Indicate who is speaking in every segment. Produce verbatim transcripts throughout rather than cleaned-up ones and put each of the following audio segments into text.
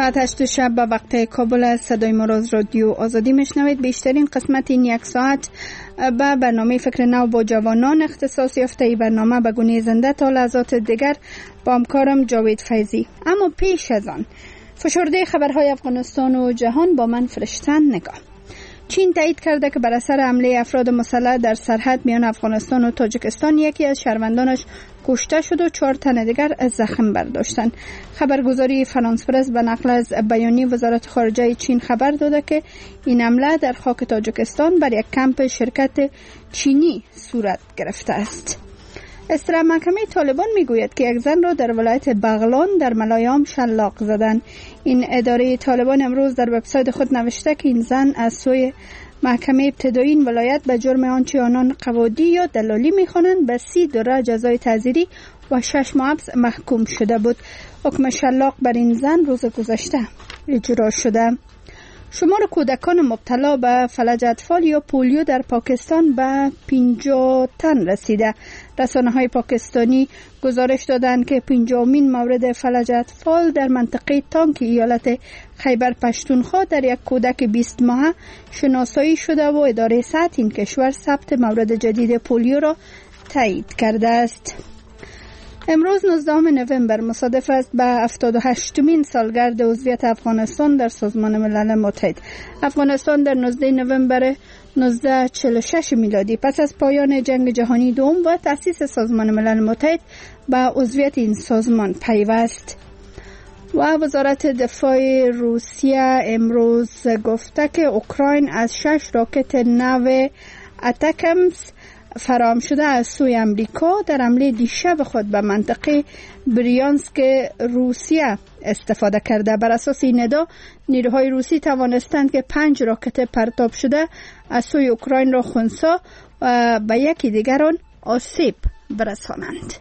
Speaker 1: ساعت هشت شب به وقت کابل از صدای ما از رادیو آزادی میشنوید. بیشترین قسمت این یک ساعت به برنامه فکر نو با جوانان اختصاص یافته. ای برنامه به گونه زنده تا لحظات دیگر با همکارم جاوید فیضی. اما پیش از آن فشرده خبرهای افغانستان و جهان با من فرشتن نگاه. چین تایید کرده که بر اثر حمله افراد مسلح در سرحد میان افغانستان و تاجیکستان یکی از شهروندانش کشته شد و چهار تن دیگر زخم برداشتند. خبرگزاری فرانس پرس به نقل از بیانیه وزارت خارجه چین خبر داده که این حمله در خاک تاجیکستان بر یک کمپ شرکت چینی صورت گرفته است. اصلاح محکمه طالبان میگوید که یک زن را در ولایت بغلان در ملایام شلاق زدند. این اداره طالبان امروز در وبسایت خود نوشته که این زن از سوی محکمه ابتدایی این ولایت به جرم آنچه آنان قواعدی یا دلالی میخوانند به سی دوره جزای تعزیری و شش ماه حبس محکوم شده بود. حکم شلاق بر این زن روز گذشته اجرا شده. شمار کودکان مبتلا به فلج اطفال یا پولیو در پاکستان به پنجاه تن رسیده. رسانه‌های پاکستانی گزارش دادند که پنجمین مورد فلج اطفال در منطقه تانکی ایالت خیبر پشتونخوا در یک کودک بیست ماهه شناسایی شده و اداره صحت این کشور ثبت مورد جدید پولیو را تایید کرده است. امروز نوزدهم نوامبر مصادف است به هفتاد و هشتمین سالگرد عضویت افغانستان در سازمان ملل متحد. افغانستان در نوزدهم نوامبر نوزده چهل و شش میلادی پس از پایان جنگ جهانی دوم و تأسیس سازمان ملل متحد به عضویت این سازمان پیوست. و وزارت دفاع روسیه امروز گفته که اوکراین از شش راکت نو اتکمز فراهم شده از سوی امریکا در حمله دیشب خود به منطقه بریانسک روسیه استفاده کرده. بر اساس این ادعا نیروهای روسی توانستند که پنج راکت پرتاب شده از سوی اوکراین را خنثی و به یکی دیگر آن آسیب برسانند.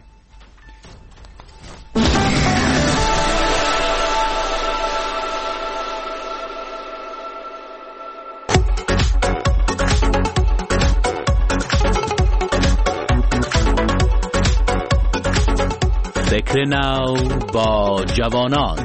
Speaker 2: فکر نو با جوانان.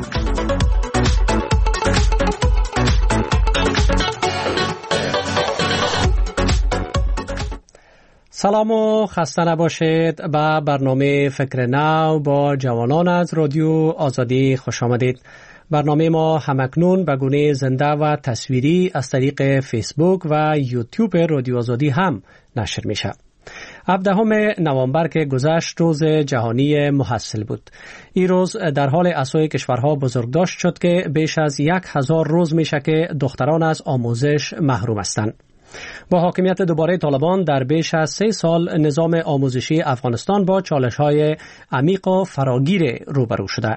Speaker 3: سلام و خسته نباشید. به برنامه فکر نو با جوانان از رادیو آزادی خوش آمدید. برنامه ما همکنون به گونه زنده و تصویری از طریق فیسبوک و یوتیوب رادیو آزادی هم نشر میشه. هفدهم نوامبر که گذشت روز جهانی محصل بود. این روز در حال عصای کشورها بزرگداشت شد که بیش از یک هزار روز میشه که دختران از آموزش محروم هستند. با حاکمیت دوباره طالبان در بیش از سه سال نظام آموزشی افغانستان با چالش‌های عمیق و فراگیر روبرو شده.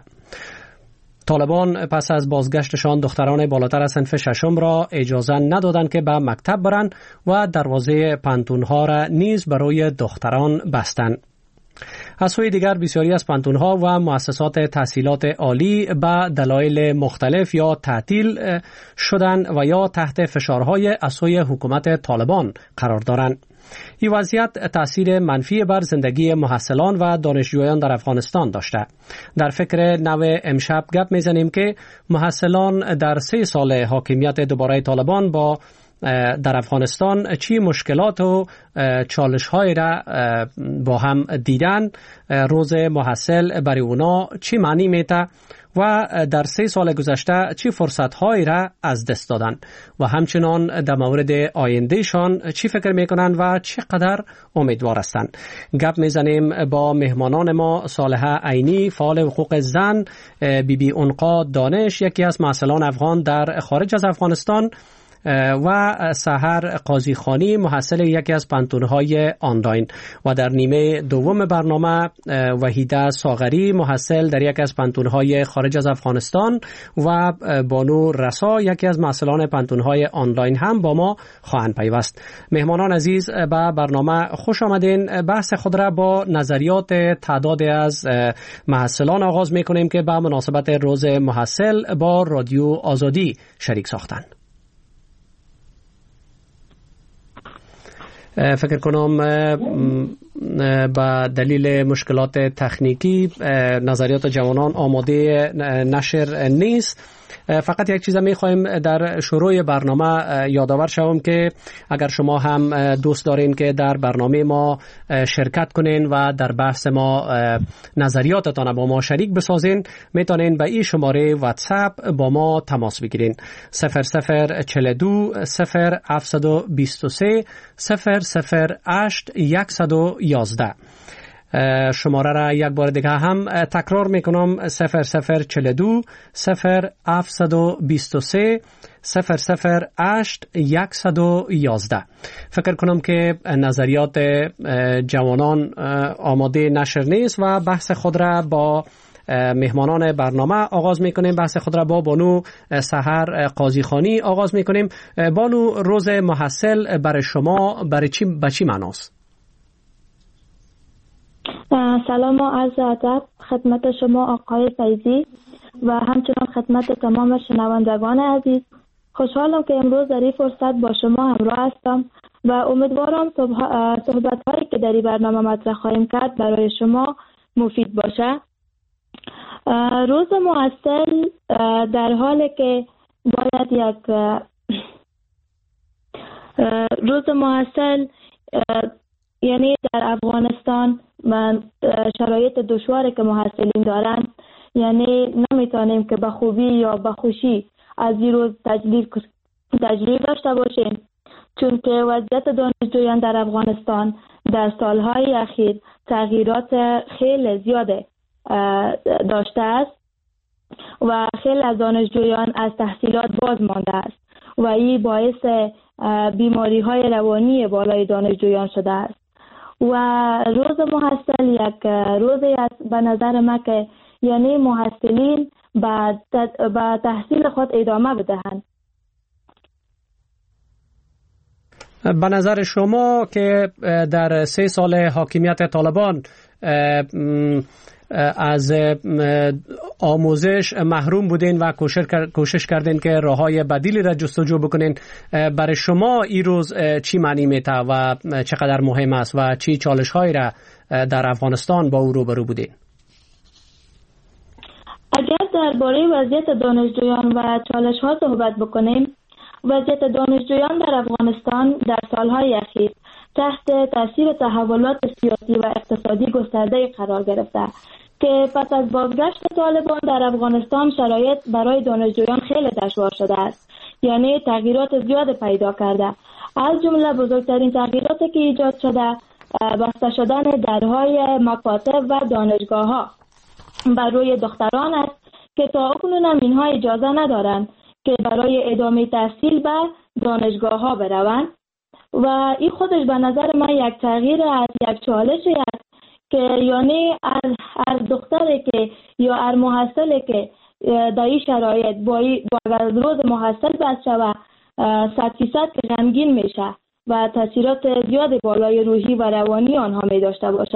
Speaker 3: طالبان پس از بازگشتشان دختران بالاتر از صنف ششم را اجازه ندادند که به مکتب برند و دروازه پانتون‌ها را نیز برای دختران بستند. از سوی دیگر بسیاری از پانتون‌ها و مؤسسات تحصیلات عالی به دلایل مختلف یا تعطیل شدند و یا تحت فشارهای از سوی حکومت طالبان قرار دارند. این وضعیت تأثیر منفی بر زندگی محصلان و دانشجویان در افغانستان داشته. در فکر نو امشب گپ میزنیم که محصلان در سه سال حاکمیت دوباره طالبان با در افغانستان چی مشکلات و چالش‌های را با هم دیدن، روز محصل برای اونا چی معنی میده و در سه سال گذشته چی فرصت‌هایی را از دست دادن و همچنان در مورد آیندهشان چی فکر میکنن و چقدر امیدوار هستند. گپ میزنیم با مهمانان ما صالحه عینی، فعال حقوق زن، بی بی انقا دانش، یکی از محصلان افغان در خارج از افغانستان، و سحر قاضی خانی، محصل یکی از پانتون‌های آنلاین، و در نیمه دوم برنامه وحیده ساغری، محصل در یکی از پانتون‌های خارج از افغانستان، و بانو رسا، یکی از محصلان پانتون‌های آنلاین هم با ما خواهند پیوست. مهمانان عزیز به برنامه خوش آمدین. بحث خود را با نظریات تعداد از محصلان آغاز می‌کنیم که به مناسبت روز محصل با رادیو آزادی شریک ساختند. فکر کنم به دلیل مشکلات تکنیکی نظریات جوانان آماده نشر نیست. فقط یک چیز می خواهیم در شروع برنامه یادآور شوم که اگر شما هم دوست دارین که در برنامه ما شرکت کنین و در بحث ما نظریاتتان با ما شریک بسازین، میتونین به این شماره واتساپ با ما تماس بگیرین: صفر صفر چهل و دو صفر هفتصد و بیست و سه صفر صفر هشت صد و یازده. شماره را یک بار دیگه هم تکرار میکنم: صفر صفر چهل و دو صفر هفتصد و بیست و سه صفر صفر هشت صد و یازده. فکر کنم که نظریات جوانان آماده نشر نیست و بحث خود را با مهمانان برنامه آغاز میکنیم. بحث خود را با بانو سحر قاضیخانی آغاز میکنیم. بانو، روز محصل برای شما برای چی به چی معناست؟
Speaker 4: سلام و عرض ادب خدمت شما آقای فیضی و همچنان خدمت تمام شنوندگان عزیز. خوشحالم که امروز در این فرصت با شما همراه هستم و امیدوارم صحبت هایی که در این برنامه مطرح خواهیم کرد برای شما مفید باشه. روز محصل در حالی که باید یک روز محصل یعنی در افغانستان من شرایط دشواری که محصلین دارند، یعنی نمیتونیم که به خوبی یا به خوشی از این روز تجلیل داشته باشیم، چون که وضعیت دانشجویان در افغانستان در سالهای اخیر تغییرات خیلی زیاده داشته است و خیلی از دانشجویان از تحصیلات باز مانده است و این باعث بیماری های روانی بالای دانشجویان شده است و روز محصل یک روزی است به نظر من که یعنی محصلین به تحصیل خود ادامه بدهند.
Speaker 3: به نظر شما که در سه سال حاکمیت طالبان از آموزش محروم بودین و کوشش کردین که راههای بدیلی را جستجو بکنین، برای شما این روز چی معنی میده و چقدر مهم است و چی چالش هایی را در افغانستان با او روبرو بودین؟
Speaker 4: اگر درباره وضعیت دانشجویان و چالش ها صحبت بکنیم، وضعیت دانشجویان در افغانستان در سالهای اخیر تحت تاثیر تحولات سیاسی و اقتصادی گسترده قرار گرفته که پس از بازگشت طالبان در افغانستان شرایط برای دانشجویان خیلی دشوار شده است، یعنی تغییرات زیاد پیدا کرده. از جمله بزرگترین تغییراتی که ایجاد شده بسته شدن درهای مکاتب و دانشگاه ها بر روی دختران است که تا اکنون هم اینها اجازه ندارند که برای ادامه تحصیل به دانشگاه ها بروند و این خودش به نظر من یک تغییر از یک چالشی است که یعنی هر دختری که یا هر محصلی که در این شرایط با روز محصل بس شود صد فیصد که غمگین میشه و تاثیرات زیاد بالای روحی و روانی آنها می داشته باشه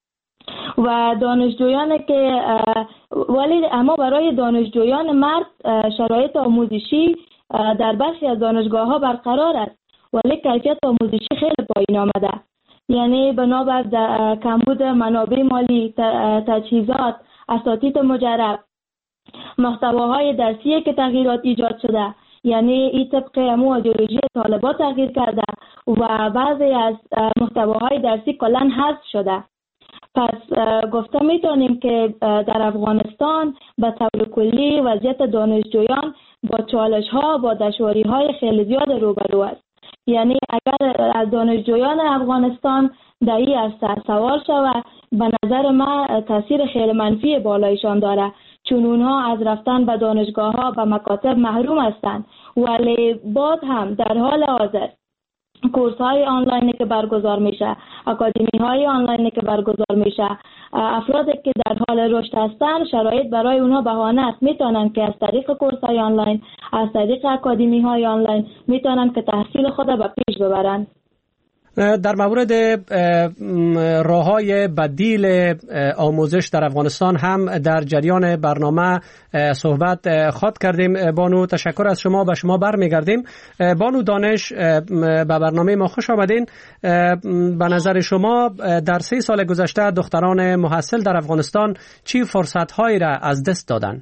Speaker 4: و دانشجویان که ولی اما برای دانشجویان مرد شرایط آموزشی در برخی از دانشگاه ها برقرار است ولی کیفیت آموزشی خیلی پایین آمده، یعنی بنابر کمبود منابع مالی، تجهیزات، اساتید مجرب، محتواهای درسی که تغییرات ایجاد شده، یعنی این طبق امو ایدئولوژی طالبان تغییر کرده و بعضی از محتواهای درسی کلاً حذف شده. پس گفته میتونیم که در افغانستان به طور کلی وضعیت دانشجویان با چالش ها با دشواری های خیلی زیاد روبرو است. یعنی اگر از دانشجویان افغانستان در این عرصه سوال شود به نظر من تاثیر خیلی منفی بالایشان داره، چون اونها از رفتن به دانشگاه ها و مکاتب محروم هستند ولی بعد هم در حال حاضر کورس های آنلاینی که برگزار میشه، اکادمی های آنلاینی که برگزار میشه، افرادی که در حال رشد هستند شرایط برای اونها بهانه است، میتونن که از طریق کورس های آنلاین، از طریق اکادمی های آنلاین میتونن که تحصیل خود به پیش ببرن.
Speaker 3: در مورد راه‌های بدیل آموزش در افغانستان هم در جریان برنامه صحبت خواهد کردیم. بانو تشکر از شما. به شما برمیگردیم. بانو دانش، به برنامه ما خوش آمدین. به نظر شما در سه سال گذشته دختران محصل در افغانستان چی فرصت‌هایی را از دست دادن؟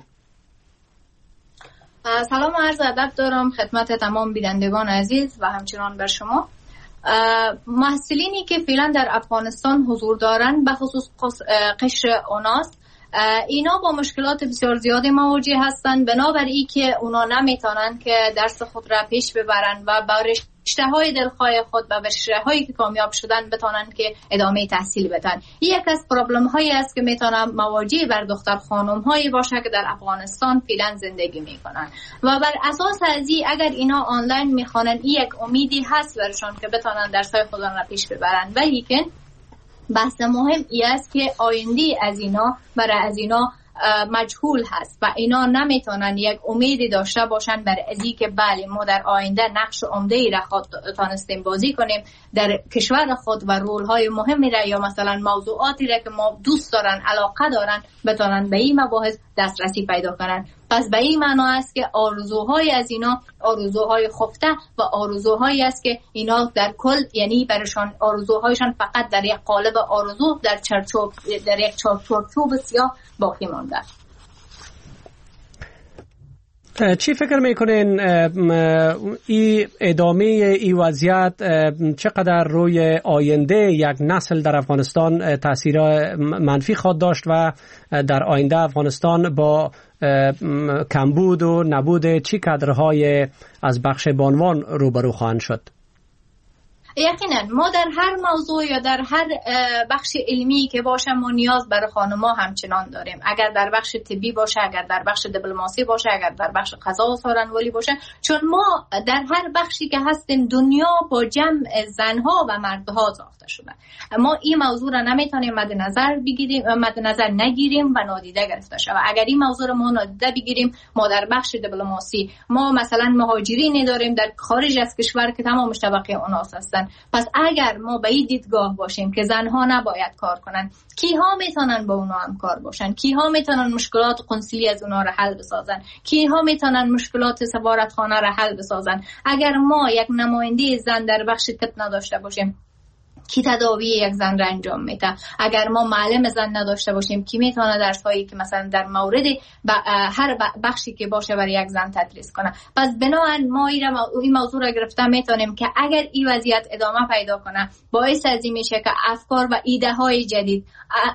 Speaker 5: سلام و عرض ادب دارم خدمت تمام بینندگان عزیز و همچنان بر شما. محصلینی که فعلا در افغانستان حضور دارند به خصوص قشر اوناس، اینا با مشکلات بسیار زیادی مواجه هستند، بنابراین که اونا نمیتونن که درس خود را پیش ببرن و با رشته‌های دلخواه خود و رشته‌هایی که کامیاب شدن بتونن که ادامه تحصیل بدن. یک از پرابلم‌هایی است که میتونه مواجه بر دختر خانم‌هایی باشه که در افغانستان فعلا زندگی میکنن و بر اساس از این اگر اینا آنلاین میخوانن این یک امیدی هست برشان که بتونن درس‌های خودشون را پیش ببرن، ولی که بحث مهم ای است که آینده از اینا برای از اینا مجهول هست و اینا نمیتونن یک امیدی داشته باشن برای ازی که بله ما در آینده نقش عمده‌ای را خود تانستیم بازی کنیم در کشور خود و رول‌های مهمی را یا مثلا موضوعاتی را که ما دوست دارن علاقه دارن بتونن به این مباحث دسترسی پیدا کنن. پس به این معنا است که آرزوهای از اینا آرزوهای خفته و آرزوهایی است که اینا در کل یعنی برشان آرزوهایشان فقط در یک قالب آرزو در چارچوب در یک چارچوب سیاه باقی مانده.
Speaker 3: چی فکر میکنین این ادامه این وضعیت چقدر روی آینده یک نسل در افغانستان تاثیر منفی خواهد داشت و در آینده افغانستان با کمبود و نبود چی کادرهای از بخش بانوان روبرو خواهند شد؟
Speaker 5: یقینا ما در هر موضوع یا در هر بخش علمی که باشه ما نیاز برای خانم‌ها همچنان داریم. اگر در بخش طبی باشه، اگر در بخش دیپلماسی باشه، اگر در بخش قضا و سارنوالی باشه، چون ما در هر بخشی که هستیم دنیا با جمع زنها و مردها ساخته شده. ما این موضوع را نمیتونیم مد نظر بگیریم مد نظر نگیریم و نادیده گرفته شود. اگر این موضوع را ما نادیده بگیریم، ما در بخش دیپلماسی ما مثلا مهاجرینی داریم در خارج از کشور که تمامش طبقه اوناس هستن. پس اگر ما به این دیدگاه باشیم که زنها نباید کار کنن، کیها میتونن با اونا هم کار باشن؟ کیها میتونن مشکلات قنصلی از اونا را حل بسازن؟ کیها میتونن مشکلات سفارتخانه را حل بسازن؟ اگر ما یک نماینده زن در بخش طب نداشته باشیم، کی تداوی یک زن را انجام میده؟ اگر ما معلم زن نداشته باشیم، کی میتونه درس هایی که مثلا در مورد هر بخشی که باشه برای یک زن تدریس کنه؟ پس بنابراین ما این موضوع را گرفته میتونیم که اگر این وضعیت ادامه پیدا کنه، باعث از این میشه که افکار و ایده های جدید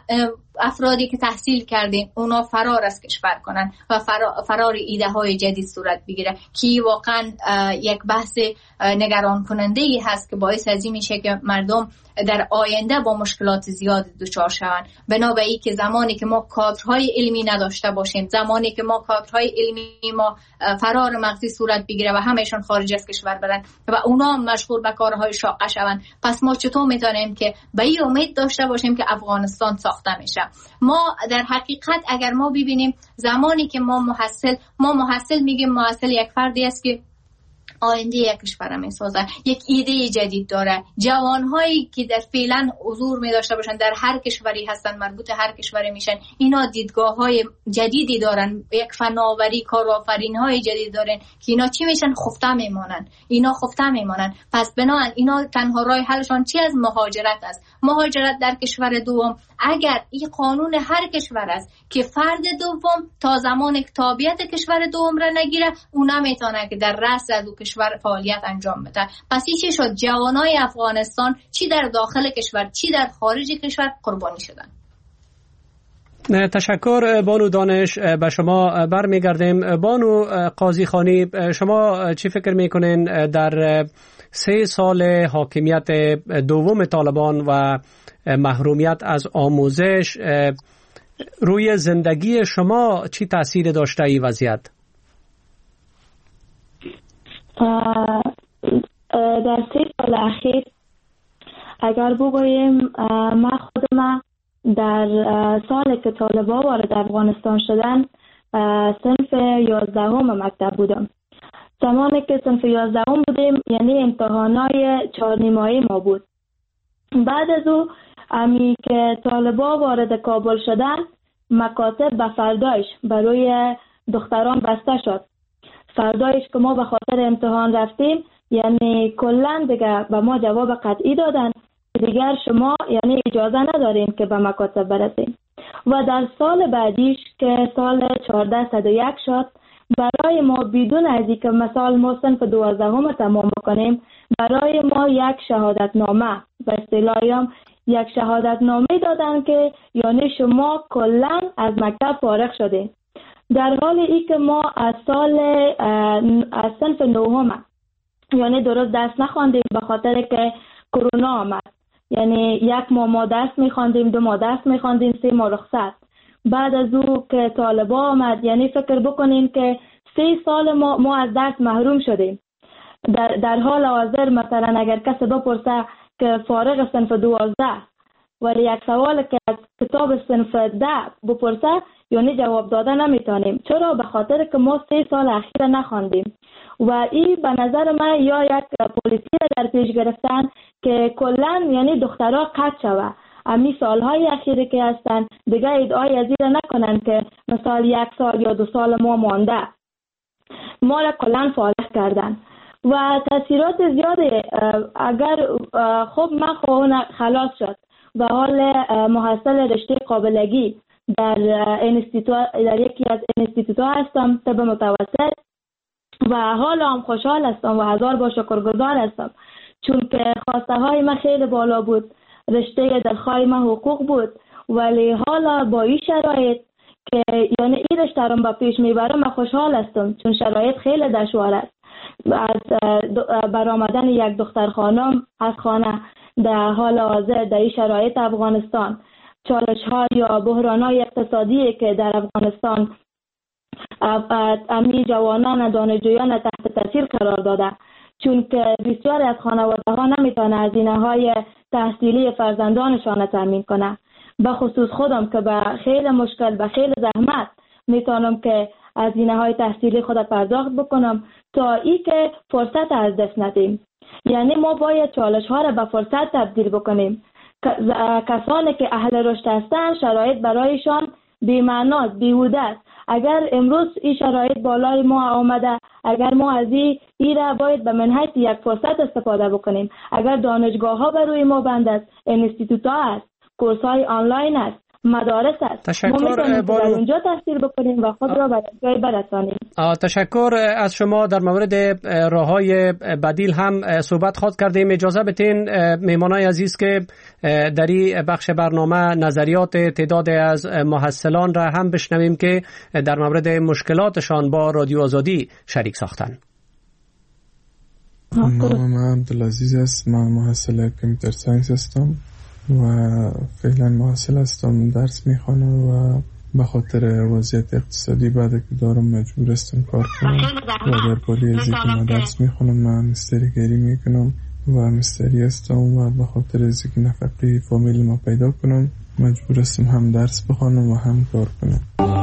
Speaker 5: افرادی که تحصیل کردین اونا فرار از کشور کنن و فرار ایده های جدید صورت بگیره که واقعا یک بحث نگران کننده ای هست که باعث از این میشه که مردم در آینده با مشکلات زیاد دچار شوند. بنابراین که زمانی که ما کادرهای علمی نداشته باشیم، زمانی که ما کادرهای علمی ما فرار مغزی صورت بگیره و همهشون خارج از کشور برن و اونا مشغول به کارهای شاقه شوند، پس ما چطور میتونیم که به این امید داشته باشیم که افغانستان ساخته میشه؟ ما در حقیقت اگر ما ببینیم زمانی که ما محصل ما محصل میگیم محصل یک فردی است که آینده یک کشور میسازه، یک ایده جدید داره. جوانهایی که در فعلا حضور می داشته باشن در هر کشوری هستن، مربوط هر کشوری میشن، اینا دیدگاه‌های جدیدی دارن، یک فناوری کارآفرین‌های جدید دارن که اینا چی میشن؟ خفته میمونن. اینا خفته میمونن. پس بنابراین اینا تنها راه حلشون چی از مهاجرت است؟ مهاجرت در کشور دوم. اگر این قانون هر کشور است که فرد دوم تا زمان تابعیت کشور دوم را نگیره، اون نمیتونه که در رأس از او کشور فعالیت انجام بده. پس این چی شد؟ جوانای افغانستان چی در داخل کشور چی در خارج کشور قربانی شدن.
Speaker 3: تشکر بانو دانش. به شما برمیگردیم. بانو قاضی خانی، شما چی فکر میکنین در سه سال حاکمیت دوم طالبان و محرومیت از آموزش روی زندگی شما چی تأثیر داشته این وضعیت؟
Speaker 4: در سه سال اخیر اگر بگوییم من خودم در سال که طالبان وارد افغانستان شدن صنف یازدهم مکتب بودم. زمانی که صنف یازدهم بودیم یعنی امتحانای چهار نیمه‌ای ما بود بعد از او امی که طالبا وارد کابل شدن، مکاتب به فردایش برای دختران بسته شد. فردایش که ما به خاطر امتحان رفتیم، یعنی کلا دیگه به ما جواب قطعی دادن دیگر شما یعنی اجازه ندارین که به مکاتب برسیم. و در سال بعدیش که سال چهارده صد و یک شد، برای ما بدون از اینکه مثال ما صنف دوازدهم تمام بکنیم، برای ما یک شهادت نامه به اصطلاح یک شهادت نامه دادن که یعنی شما کلا از مکتب فارغ شده. در حال ای که ما از سال از صنف نهم یعنی درست درس نخواندیم به خاطر که کرونا آمد. یعنی یک ماه ما درس میخواندیم، دو ماه درس میخواندیم، سه ماه رخصت. بعد از او که طالبا آمد، یعنی فکر بکنین که سه سال ما, ما از درس محروم شدیم. در, در حال حاضر مثلا اگر کسی بپرسه که فارغ صنف دوازده ولی یک سوال که از کتاب صنف ده بپرسه یعنی جواب داده نمیتونیم. چرا؟ به خاطر که ما سه سال اخیر نخواندیم. و این به نظر من یا یک پلیسی در پیش گرفتن که کلا یعنی دخترها قطع شوه. امی سالهای اخیری که هستن دیگه ادعای از این نکنن که مثلا یک سال یا دو سال ما مانده. ما را کلا فارغ کردن و تاثیرات زیاده. اگر خب من خواهون خلاص شد و حال محصل رشته قابلگی در انستیتو در یکی از انستیتوت‌ها هستم طب متوسط و حالا هم خوشحال هستم و هزار با شکرگزار هستم، چون که خواسته های من خیلی بالا بود. رشته دلخواه من حقوق بود، ولی حالا با این شرایط که یعنی این رشته رو با پیش میبرم من خوشحال هستم، چون شرایط خیلی دشوار است. از برآمدن یک دختر خانم از خانه در حال حاضر در این شرایط افغانستان، چالش ها یا بحران های اقتصادی که در افغانستان امی جوانان دانشجویان تحت تاثیر قرار داده، چون که بسیاری از خانواده ها نمیتونه هزینه های تحصیلی فرزندانشان تامین کنه. به خصوص خودم که به خیلی مشکل به خیلی زحمت میتونم که هزینه های تحصیلی خود پرداخت بکنم تا ای که فرصت از دست ندیم. یعنی ما باید چالش ها را به فرصت تبدیل بکنیم. کسانی که اهل رشد هستند شرایط برایشان بی‌معناست، بیهوده است. اگر امروز این شرایط بالای ما آمده، اگر ما از این ایره باید به منحیث یک فرصت استفاده بکنیم. اگر دانشگاه ها بر روی ما بند است، انستیتوت ها است، کورس های آنلاین است، مدارس است، ما میتونیم در اونجا تحصیل بکنیم و خود را به جای برسانیم.
Speaker 3: تشکر از شما. در مورد راههای بدیل هم صحبت خواهد کردیم. اجازه بدین مهمانای عزیز که در این بخش برنامه نظریات تعداد از محصلان را هم بشنویم که در مورد مشکلاتشان با رادیو آزادی شریک ساختن.
Speaker 6: من عبدالعزیز هستم، من محصل کامپیوتر ساینس هستم و فعلا محصل هستم، درس میخوانم و به خاطر وضعیت اقتصادی بعد که دارم مجبور هستم کار کنم و در پالی ازی که من درس میخوانم من مستریگری میکنم و مستری هستم و به خاطر ازی که نفقه فامیل ما پیدا کنم مجبور هستم هم درس بخوانم و هم کار کنم.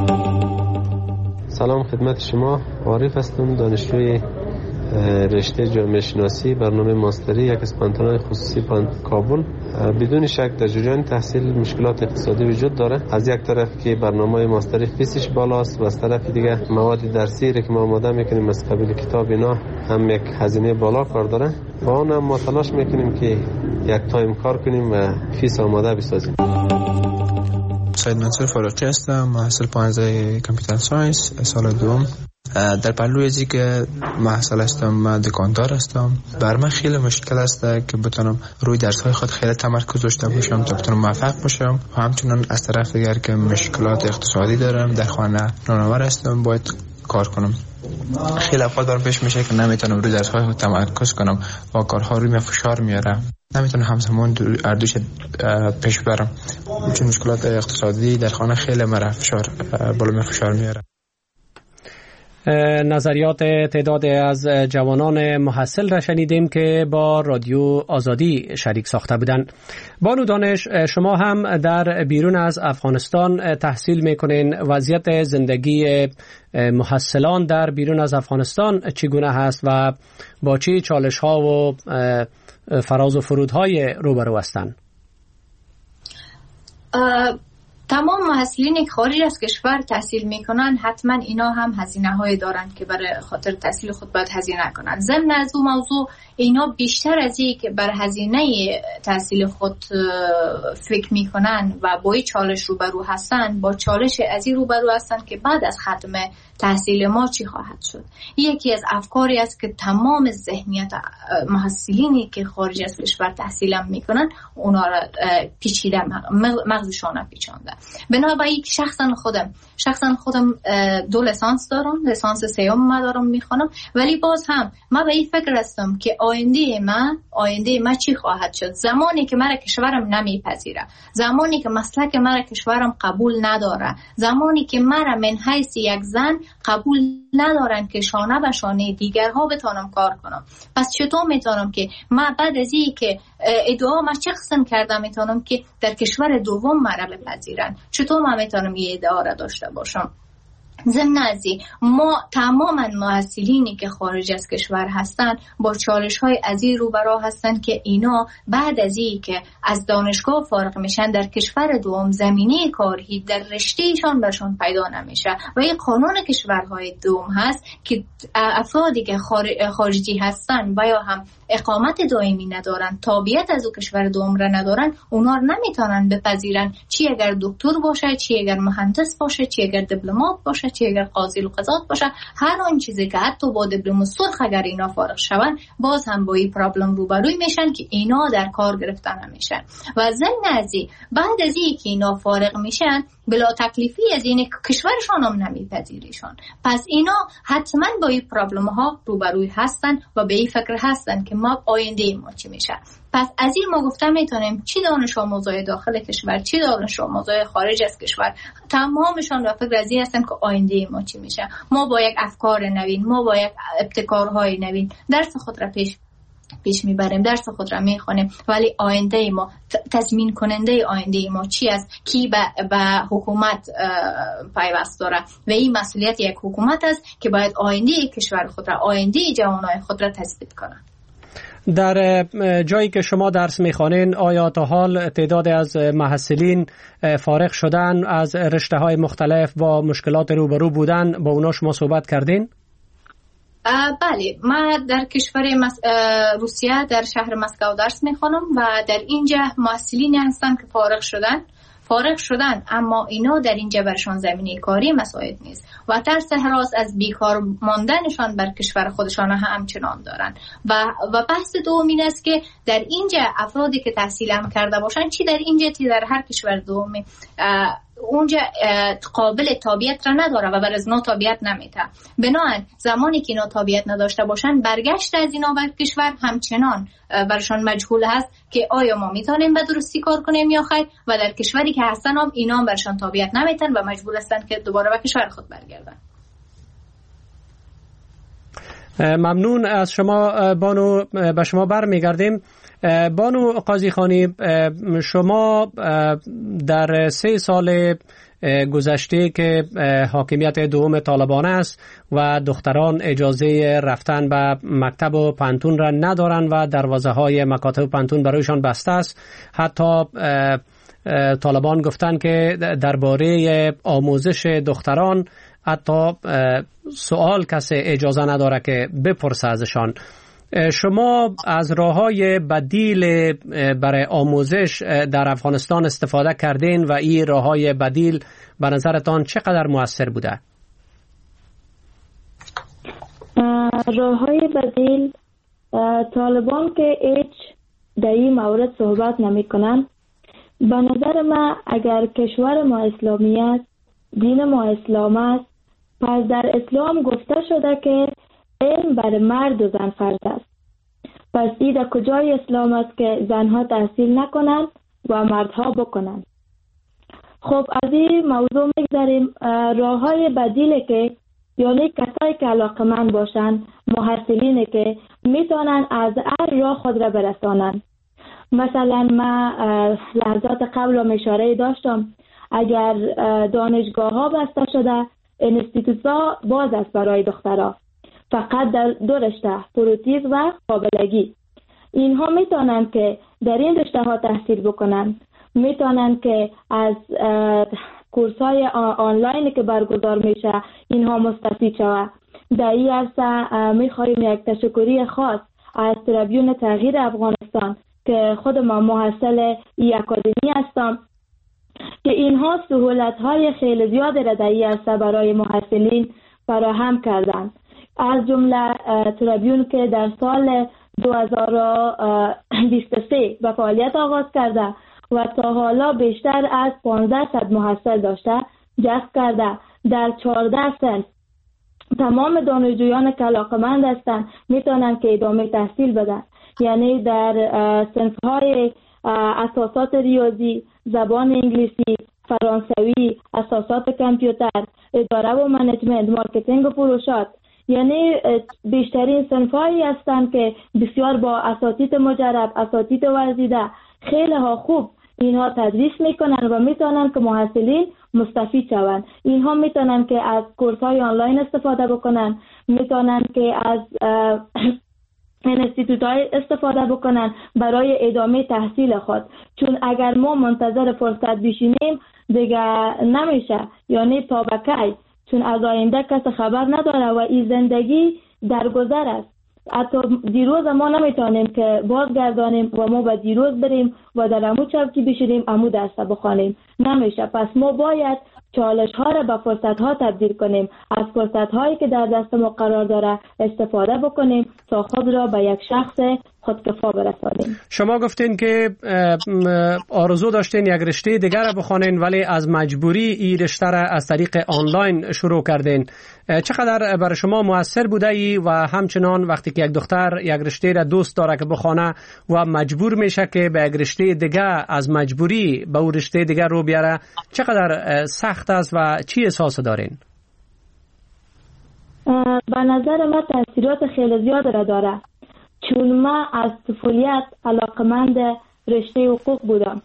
Speaker 7: سلام خدمت شما، عارف هستم، دانشجوی رشته جامعه شناسی برنامه ماستری یک اسپانتانای خصوصی کابل. بدون شک در جریان تحصیل مشکلات اقتصادی وجود داره. از یک طرف که برنامه ماستری فیسش بالاست و از طرف دیگه مواد درسی که ما آماده میکنیم از قبیل کتاب اینا هم یک هزینه بالا کار داره. با اون هم ما تلاش میکنیم که یک تایم کار کنیم و فیس آماده بسازیم.
Speaker 8: سید منصور فاروقی هستم، محصل پانزده کامپیوتر ساینس سال دوم. در پهلوی ازی که محصل هستم من دکاندار هستم. بر من خیلی مشکل است که بتونم روی درس های خود خیلی تمرکز داشته باشم تا بتونم موفق باشم و همچنان از طرف دیگر که مشکلات اقتصادی دارم، در خانه نانآور هستم، باید کار کنم. خیلی اوقات برام پیش میشه که نمیتونم روی درس های خود تمرکز کنم و کارها روی من فشار میاره، نمیتونم همزمان اردوش پیش برم چون مشکلات اقتصادی در خانه خیلی مرا فشار بالا من فشار میاره.
Speaker 3: نظریات تعدادی از جوانان محصل را شنیدیم که با رادیو آزادی شریک ساخته بودند. بانو دانش، شما هم در بیرون از افغانستان تحصیل میکنین. وضعیت زندگی محصلان در بیرون از افغانستان چگونه هست و با چه چالش ها و فراز و فرودهای روبرو هستند؟
Speaker 5: تمام محصلینی که خارج از کشور تحصیل میکنن حتما اینا هم هزینه های دارن که برای خاطر تحصیل خود باید هزینه کنن. ضمن از اون موضوع اینا بیشتر از این که بر هزینه تحصیل خود فکر میکنن و با این چالش روبرو هستن، با چالش از این روبرو هستن که بعد از ختم تحصیل ما چی خواهد شد. یکی از افکاری است که تمام ذهنیت محصلینی که خارج از کشور تحصیل میکنن اونا را پیچیده، مغزشون پیچانده. بنابراین شخصا خودم شخصا خودم دو لیسانس دارم، لیسانس سیوم ما دارم میخونم، ولی باز هم ما به این فکر هستم که آینده ما آینده ما چی خواهد شد زمانی که مرا کشورم نمیپذیره، زمانی که مسلک مرا کشورم قبول نداره، زمانی که مرا من حیث یک زن قبول ندارن که شانه به شانه دیگرها بتونم کار کنم. پس چطور میتونم که ما بعد از این که ادعا ما چه قسم کردم میتونم که در کشور دوم مرا بپذیرن؟ چطور ما میتونم یه ادعا را داشته باشم؟ ضمن از این ما تماما محصلینی که خارج از کشور هستن با چالش های عظیم روبرو هستن که اینا بعد از این که از دانشگاه فارغ میشن در کشور دوم زمینه کاری در رشتهشان برشان پیدا نمیشه و این قانون کشورهای دوم هست که افرادی که خارجی هستن و یا هم اقامت دائمی ندارن، تابعیت از او کشور دوم را ندارن، اونا رو نمیتونن بپذیرن، چی اگر دکتر باشه، چی اگر مهندس باشه، چی اگر دیپلمات باشه، چی اگر قاضی القضات باشه، هر آن چیزی که حتی با دیپلم سرخ اگر اینا فارغ شون باز هم با این پرابلم روبروی میشن که اینا در کار گرفته نمیشن. و ضمن از این بعد از این که اینا فارغ میشن بلا تکلیفی از این کشورشان هم نمیپذیریشون. پس اینا حتما با این پرابلم ها روبروی هستن و به این فکر هستن که ما آینده ما چی میشه. پس از این ما گفتم میتونیم چی دانش آموزای داخل کشور، چی دانش آموزای خارج از کشور، تمامشان را فکر از این هستن که آینده ما چی میشه. ما با یک افکار نوین، ما با یک ابتکارهای نوین درس خود را پیش پیش میبریم، درس خود را میخونیم، ولی آینده ما، تضمین کننده آینده ما چی است؟ کی به, به حکومت پیوست داره و این مسئولیت یک حکومت است که باید آینده کشور خود را، آینده جوانای خود را تثبیت کنه.
Speaker 3: در جایی که شما درس میخوانین آیا تا حال تعدادی از محصلین فارغ شدن از رشته‌های مختلف با مشکلات روبرو بودن، با اونا شما صحبت کردین؟
Speaker 5: بله، ما در کشور مس... روسیه در شهر مسکو درس میخوانم و در اینجا محصلین هستن که فارغ شدن فارغ شدن اما اینا در اینجا برشان زمینه کاری مساعد نیست و ترس هراس از بیکار ماندنشان بر کشور خودشان همچنان دارن. و و بحث دوم این است که در اینجا افرادی که تحصیل هم کرده باشن، چی در اینجا چی در هر کشور دومی، اونجا قابل تابعیت را نداره و بر از اینا تابعیت نمیده. بنابراین زمانی که اینا تابعیت نداشته باشن برگشت از اینا بر کشور همچنان برشان مجهول هست که آیا ما میتونیم به درستی کار کنیم یا خیر، و در کشوری که هستن هم اینا برشان تابعیت نمیتن و مجبور هستن که دوباره به کشور خود برگردن.
Speaker 3: ممنون از شما بانو. به شما برمیگردیم. بانو قاضی خانی، شما در سه سال گذشته که حاکمیت دوم طالبان است و دختران اجازه رفتن به مکتب و پانتون را ندارن و دروازه های مکاتب و پانتون برایشان بسته است، حتی طالبان گفتن که درباره آموزش دختران حتی سوال کسی اجازه نداره که بپرسه ازشان. شما از راه‌های بدیل برای آموزش در افغانستان استفاده کردین و این راه‌های بدیل به نظرتان چقدر مؤثر بوده؟
Speaker 4: راه‌های بدیل طالبان که هیچ در این مورد صحبت نمی‌کنن. به نظر من اگر کشور ما اسلامی است، دین ما اسلام است، پس در اسلام گفته شده که علم بر مرد و زن فرض است. پس این در کجای اسلام است که زنها تحصیل نکنند و مردها بکنند؟ خب از این موضوع میگذاریم. راه های بدیل که یعنی کسایی که علاقمند باشن، محصلینی که میتونن از هر راه خود را برسانن. مثلا ما لحظات قبل هم اشاره داشتم، اگر دانشگاه ها بسته شده، انستیتوت ها باز است برای دخترها، فقط در دو رشته، پروتیز و قابلگی. اینها میتونن که در این رشته ها تحصیل بکنن، میتونن که از کورس های آنلاین که برگزار میشه اینها مستفید شود. در این عرصه میخوایم یک تشکری خاص از تریبیون تغییر افغانستان که خود ما محصل ای اکادمی هستم که اینها سهولت های خیلی زیادی را در این عرصه برای محصلین فراهم کردن. از جمله تریبیون که در سال دو هزار و بیست و سه به فعالیت آغاز کرده و تا حالا بیشتر از پانزده محصل داشته، جذب کرده در چهارده صنف تمام دانشجویان که علاقه‌مند هستند میتونن که ادامه تحصیل بدن. یعنی در صنف‌های اساسات ریاضی، زبان انگلیسی، فرانسوی، اساسات کامپیوتر، اداره و منیجمنت، مارکتینگ و فروشات، یعنی بیشترین صنف‌هایی هستند که بسیار با اساتید مجرب، اساتید ورزیده، خیلی ها خوب اینها تدریس میکنن و میتونن که محصلین مستفید شوند. اینها میتونن که از کورس‌های آنلاین استفاده بکنن، میتونن که از انستیتوت‌های استفاده بکنن برای ادامه تحصیل خود، چون اگر ما منتظر فرصت بشینیم دیگه نمیشه، یعنی تا به کی، چون از آینده کس خبر نداره و این زندگی در گذر است. حتی دیروز ما نمیتونیم که بازگردانیم و ما به دیروز بریم و در امو چوکی بشینیم امو درس بخوانیم، نمیشه. پس ما باید چالش ها را به فرصت ها تبدیل کنیم، از فرصت هایی که در دست ما قرار داره استفاده بکنیم تا خود را به یک شخص خودکفا برسانیم.
Speaker 3: شما گفتین که آرزو داشتین یک رشته دیگر را بخوانین ولی از مجبوری این رشته را از طریق آنلاین شروع کردین. چقدر برای شما مؤثر بوده ای و همچنان وقتی که یک دختر یک رشته را دوست داره که بخونه و مجبور میشه که به یک رشته دیگر از مجبوری به اون رشته دیگر رو بیاره، چقدر سخت است و چی احساس دارین؟
Speaker 4: به نظر من تاثیرات خیلی زیاد را داره، چون من از طفولیت علاقمند رشته حقوق بودم،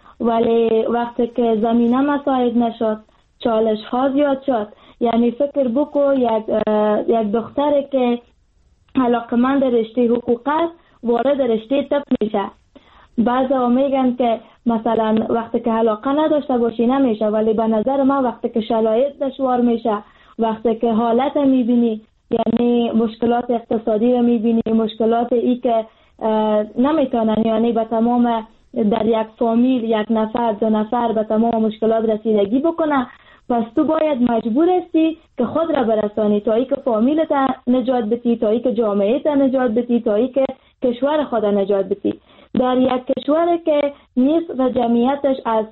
Speaker 4: ولی وقتی که زمینه مساعد نشد، چالش ها زیاد شد. یعنی فکر بکو یک یک دختری که علاقمند رشته حقوق است وارد رشته طب میشه. بعضا میگن که مثلا وقتی که علاقه نداشته باشی نمیشه، ولی به نظر من وقتی که شرایط دشوار میشه، وقتی که حالت میبینی، یعنی مشکلات اقتصادی رو میبینی، مشکلات ای که نمیتونن یعنی به تمام در یک فامیل یک نفر دو نفر به تمام مشکلات رسیدگی بکنه، پس تو باید مجبور هستی که خود را برسانی تا ای که فامیلت نجات بدی، تا ای که جامعهت نجات بدی، تا ای که کشور خود نجات بدی. در یک کشور که نصف جمعیتش از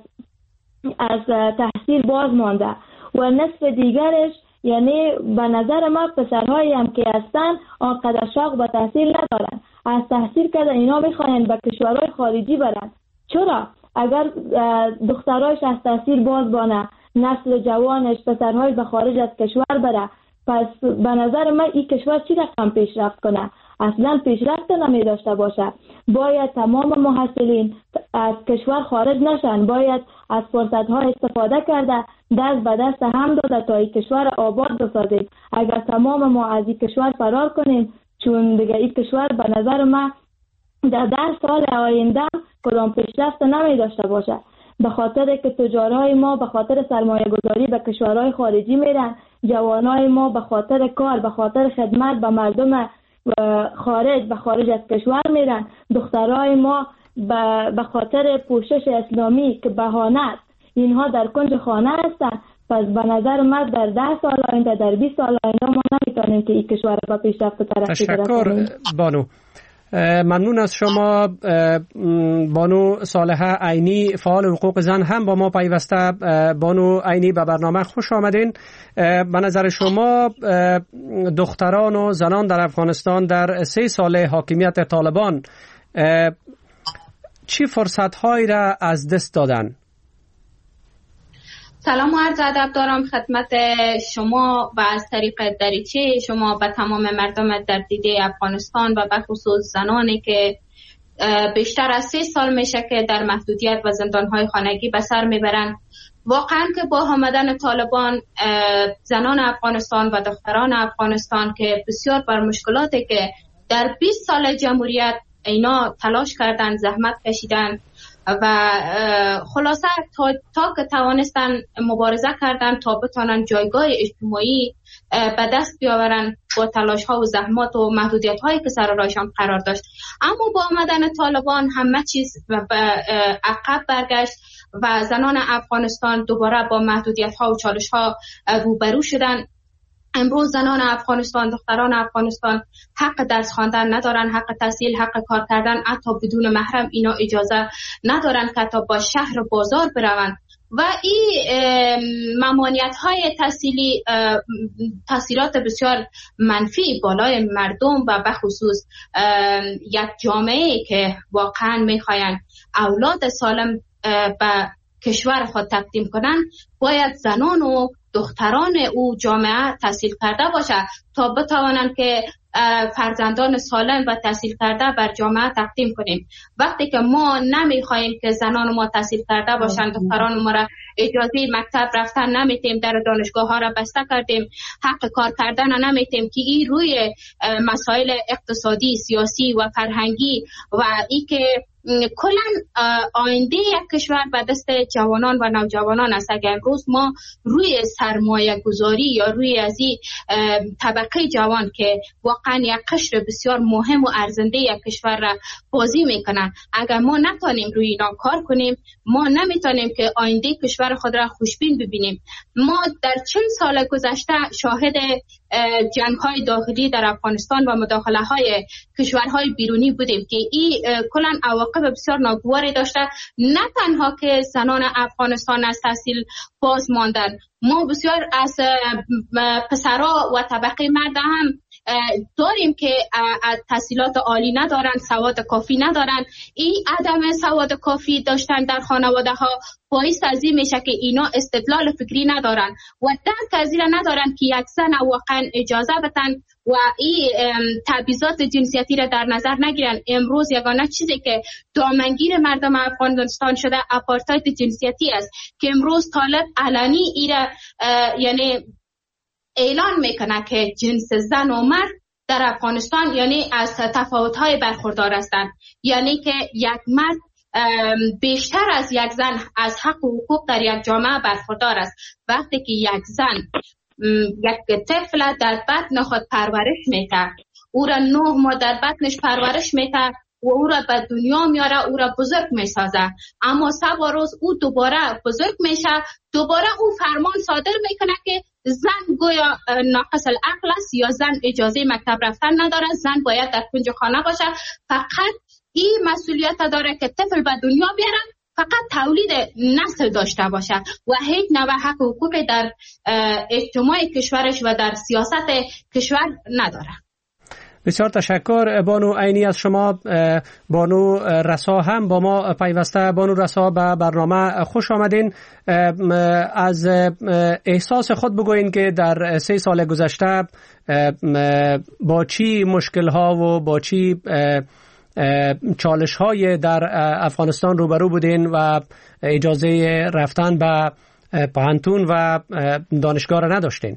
Speaker 4: از تحصیل باز مانده و نصف دیگرش، یعنی به نظر ما پسرهایی هم که هستن آنقدر شوق به تحصیل ندارن، از تحصیل کردن اینا میخواین به کشورهای خارجی برن. چرا؟ اگر دخترایش از تحصیل باز بانه، نسل جوانش پسرهای به خارج از کشور بره، پس به نظر من این کشور چی رقم پیشرفت کنه؟ اصلا پیشرفت نمی داشته باشه. باید تمام محصلین از کشور خارج نشن، باید از فرصت ها استفاده کرده، دست به دست هم داده تا این کشور آباد بسازیم. اگر تمام ما از این کشور فرار کنیم، چون دیگه این کشور به نظر من در ده سال آینده کدام پیشرفت نمی داشته باشه، به خاطر که تجارهای ما به خاطر سرمایه گذاری به کشورهای خارجی میرن، جوانای ما به خاطر کار، به خاطر خدمت به مردم خارج به خارج از کشور میرن، دخترای ما به خاطر پوشش اسلامی که بهانه است اینها در کنج خانه هستن. پس به نظر من در ده سال آینده، در بیست سال آینده ما نمیتونیم که این کشور به پیشرفت و ترقی برسونیم.
Speaker 3: تشکر بانو. ممنون از شما. بانو صالحه عینی، فعال حقوق زن، هم با ما پیوسته. بانو عینی به برنامه خوش آمدین. به نظر شما دختران و زنان در افغانستان در سه ساله حاکمیت طالبان چی فرصت هایی را از دست دادن؟
Speaker 9: سلام و عرض ادب دارم خدمت شما و از طریق دریچه شما به تمام مردم در دیده افغانستان و به خصوص زنانی که بیشتر از سه سال میشه که در محدودیت و زندانهای خانگی به سر میبرن. واقعا که با آمدن طالبان زنان افغانستان و دختران افغانستان که بسیار بر مشکلاتی که در بیست سال جمهوریت اینا تلاش کردن، زحمت کشیدن و خلاصه تا, تا که توانستن مبارزه کردن تا بتانن جایگاه اجتماعی به دست بیاورن با تلاش ها و زحمات و محدودیت هایی که سر راهشان قرار داشت. اما با آمدن طالبان همه چیز به عقب برگشت و زنان افغانستان دوباره با محدودیت ها و چالش ها روبرو شدن. امروز زنان افغانستان، دختران افغانستان حق درس خواندن ندارن، حق تحصیل، حق کار کردن، حتی بدون محرم اینا اجازه ندارن که تا با شهر و بازار بروند و این ممانعت های تحصیلی تاثیرات بسیار منفی بالای مردم و به خصوص یک جامعه که واقعا میخواین اولاد سالم به کشور خود تقدیم کنن، باید زنان و دختران او جامعه تحصیل کرده باشه تا بتوانند که فرزندان سالم و تحصیل کرده بر جامعه تقدیم کنیم. وقتی که ما نمیخوایم که زنان ما تحصیل کرده باشند، دختران ما را اجازه مکتب رفتن نمیتیم، در دانشگاه ها را بسته کردیم، حق کار کردن نمیتیم که این روی مسائل اقتصادی، سیاسی و فرهنگی و ای که کلا آینده یک کشور به دست جوانان و نوجوانان است. اگر امروز ما روی سرمایه گذاری یا روی از این طبقه جوان که واقعا یک قشر بسیار مهم و ارزنده یک کشور را بازی میکنن، اگر ما نتونیم روی اینا کار کنیم، ما نمیتونیم که آینده کشور خود را خوشبین ببینیم. ما در چند سال گذشته شاهد جنگ‌های داخلی در افغانستان و مداخله‌های کشورهای بیرونی بودیم که این کلاً عواقب بسیار ناگواری داشته. نه تنها که زنان افغانستان از تحصیل باز ماندن، ما بسیار از پسرها و طبقه مرد هم داریم که تحصیلات عالی ندارن، سواد کافی ندارن. این عدم سواد کافی داشتن در خانواده ها باعث از این میشه که اینا استدلال فکری ندارن و درک از این ندارن که یک زن واقعا اجازه بدن و این تبعیضات جنسیتی را در نظر نگیرن. امروز یگانه چیزی که دامنگیر مردم افغانستان شده آپارتاید جنسیتی است که امروز طالب علنی ایره یعنی اعلان میکنه که جنس زن و مرد در افغانستان یعنی از تفاوت‌های برخوردار هستند، یعنی که یک مرد بیشتر از یک زن از حق و حقوق در یک جامعه برخوردار است. وقتی که یک زن یک طفل در بطن خود پرورش میکرد، او را نه ماه در بطنش پرورش میکرد و او را به دنیا میاره، او را بزرگ میسازه، اما سبا روز او دوباره بزرگ میشه، دوباره او فرمان صادر میکنه که زن گویا ناقص العقل است یا زن اجازه مکتب رفتن نداره، زن باید در کنج خانه باشه. فقط این مسئولیت داره که طفل به دنیا بیارن، فقط تولید نسل داشته باشه و هیچ نوع حق و حقوق در اجتماع کشورش و در سیاست کشور نداره.
Speaker 3: بسیار تشکر بانو عینی از شما. بانو رسا هم با ما پیوسته. بانو رسا به برنامه خوش آمدین. از احساس خود بگوین که در سه سال گذشته با چی مشکل ها و با چی چالش های در افغانستان روبرو بودین و اجازه رفتن به پوهنتون و دانشگاه را نداشتین؟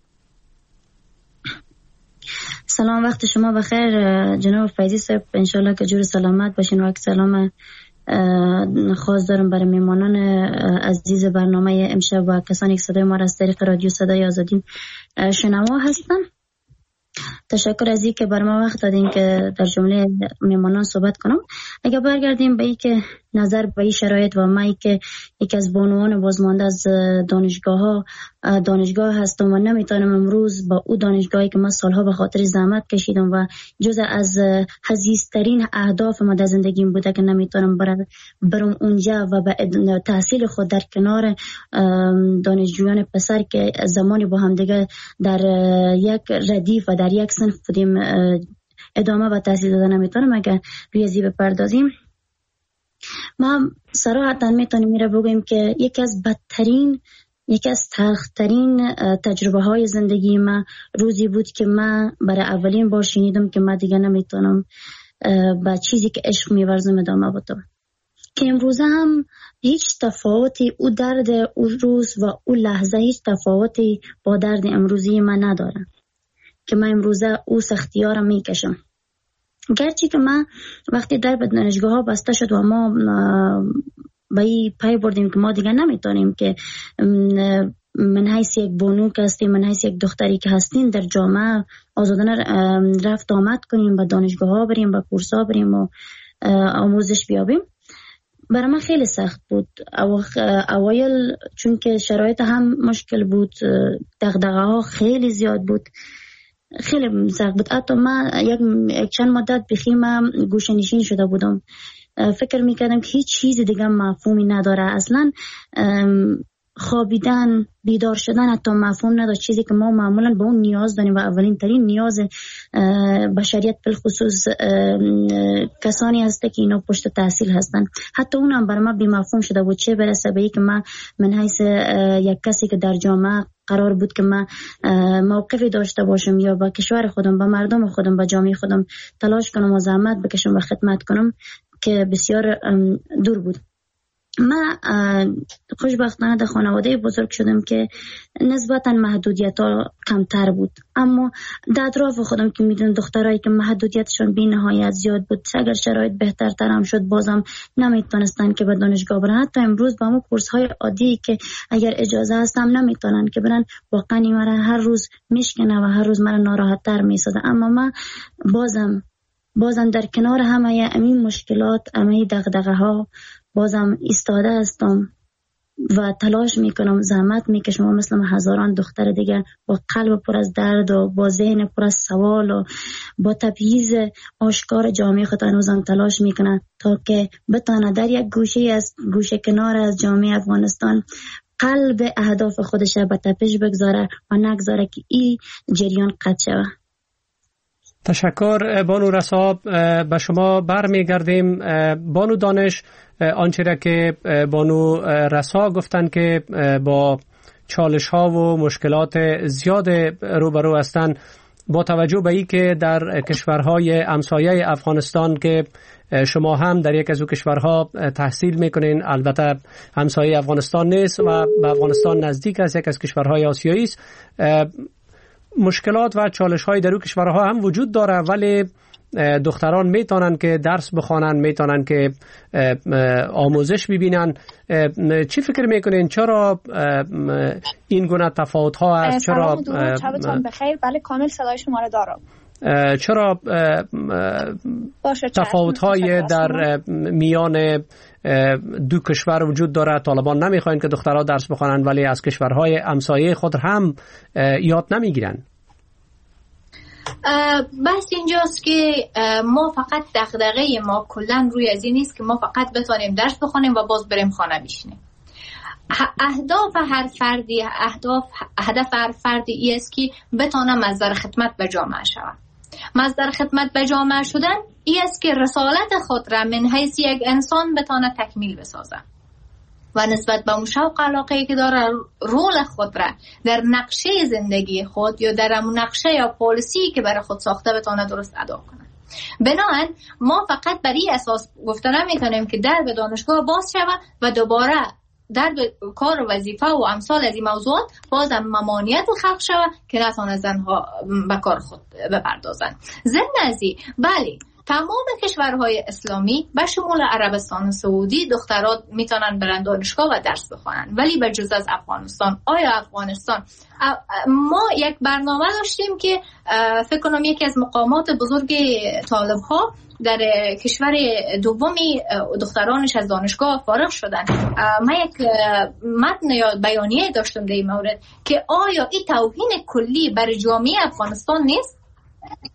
Speaker 10: سلام، وقت شما بخیر جناب فیضی صاحب. انشالله که جور سلامت باشین و یک سلام خاص دارم برای میمانان عزیز برنامه امشب و کسانی که صدای ما را از طریق رادیو صدای آزادی شنوا هستن. تشکر از این که بر ما وقت دادین که در جمله میمانان صحبت کنم. اگر برگردیم به این که نظر به این شرایط و ما که یکی از بانوان بازمانده از دانشگاه ها دانشگاه هستم و نمیتونم امروز با او دانشگاهی که من سالها به خاطر زحمت کشیدم و جز از عزیزترین اهداف ما در زندگیم بوده که نمیتونم برم اونجا و به تحصیل خود در کنار دانشجویان پسر که زمانی با هم دیگه در یک ردیف و در یک صنف بودیم ادامه و تحصیل دادن نمیتونم. اگر روی زی بپردازیم، ما صراحتا میتونیم میره بگویم که یکی از بدترین یکی از تلخترین تجربه های زندگی من روزی بود که من برای اولین بار شنیدم که من دیگه نمیتونم با چیزی که عشق می‌ورزم ادامه بدم. که امروزه هم هیچ تفاوتی او درد او روز و او لحظه هیچ تفاوتی با درد امروزی من نداره که من امروزه او سختی‌ها را میکشم. گرچه که من وقتی در به دانشگاه ها بسته شد و ما به این پی بردیم که ما دیگه نمیتونیم که من حیث یک بانو که هستیم، من حیث یک دختری که هستیم در جامعه آزادانه رفت آمد کنیم، به دانشگاه ها بریم، به کورس ها بریم و آموزش بیابیم. برای من خیلی سخت بود اوایل، چون که شرایط هم مشکل بود، دغدغه ها خیلی زیاد بود، خیلی سخت بود. حتی من یک چند مدت بخیم گوشه نشین شده بودم، فکر میکردم که هیچ چیز دیگه مفهومی نداره، اصلا خوابیدن، بیدار شدن حتی مفهوم نداره، چیزی که ما معمولا به اون نیاز داریم و اولین ترین نیاز بشریت بالخصوص کسانی هسته که اینا پشت تحصیل هستن. حتی اونم برای من بی مفهوم شده بود، چه برسه به این که من من حیث یک کسی که در جامعه قرار بود که من موقفی داشته باشم یا با کشور خودم، با مردم خودم، با جامعه خودم تلاش کنم و زحمت بکشم و خدمت کنم، که بسیار دور بود. من خوشبختانه در خانواده بزرگ شدم که نسبتا محدودیت ها کمتر بود، اما در اطراف خودم که میدونم دخترایی که محدودیتشون بی نهایت زیاد بود، اگر شرایط بهترتر هم شد بازم نمیتونستن که به دانشگاه برن. حتی امروز با ما کورس های عادی که اگر اجازه هست هم نمیتونن که برن، واقعا این مرا هر روز میشکنه و هر روز مرا ناراحت تر میسازه. اما من بازم بازم در کنار همه این مشکلات، همه دغدغه ها، بازم ایستاده هستم و تلاش میکنم، زحمت میکشم مثل هزاران دختر دیگه، با قلب پر از درد و با ذهن پر از سوال و با تبعیض آشکار جامعه خود هنوزم تلاش میکنم تا که بتانه در یک گوشه از گوشه کنار از جامعه افغانستان قلب اهداف خودش به تپش بگذاره و نگذاره که این جریان قطع شود.
Speaker 3: تشکر بانو رسا. به شما برمیگردیم. بانو دانش، آنچه را که بانو رسا گفتن که با چالش ها و مشکلات زیاد روبرو هستند، با توجه به این که در کشورهای همسایه افغانستان که شما هم در یک از او کشورها تحصیل میکنین، البته همسایه افغانستان نیست و به افغانستان نزدیک است، یک از کشورهای آسیایی است، مشکلات و چالش های در اون کشورها هم وجود داره، ولی دختران میتونن که درس بخوانن، میتونن که آموزش ببینن. چی فکر میکنین چرا این گونه تفاوت ها است؟ چرا
Speaker 11: شبتون بخیر. بله کامل صدای شما رو دارم.
Speaker 3: چرا تفاوت های در میان دو کشور وجود داره؟ طالبان نمیخواین که دخترها درس بخوانن ولی از کشورهای همسایه خود هم یاد نمیگیرن.
Speaker 5: بحث اینجاست که ما فقط دغدغه ما کلا روی از این نیست که ما فقط بتونیم درس بخونیم و باز بریم خانه بشینیم. اهداف هر فردی، اهداف هدف هر فردی ای است که بتونه مصدر خدمت به جامعه شود. مصدر خدمت به جامعه شدن ای است که رسالت خود را من حیث یک انسان بتونه تکمیل بسازه و نسبت به اون شوق علاقه‌ای که داره رول خود را در نقشه زندگی خود یا در اون نقشه یا پالیسی که برای خود ساخته بتونه درست ادا کنه. بنابراین ما فقط بر این اساس گفته نمیتونیم که در به دانشگاه باز شود و دوباره در کار و وظیفه و امثال از این موضوعات بازم ممانعت خلق شود که نتونه زنها به کار خود بپردازند. ضمن از این بله تمام کشورهای اسلامی به شمول عربستان سعودی دخترات میتونن برن دانشگاه و درس بخونن، ولی به جز از افغانستان. آیا افغانستان ما یک برنامه داشتیم که فکر کنم یکی از مقامات بزرگ طالب ها در کشور دومی دخترانش از دانشگاه فارغ شدن. من یک متن یا بیانیه داشتم در این مورد که آیا این توهین کلی بر جامعه افغانستان نیست؟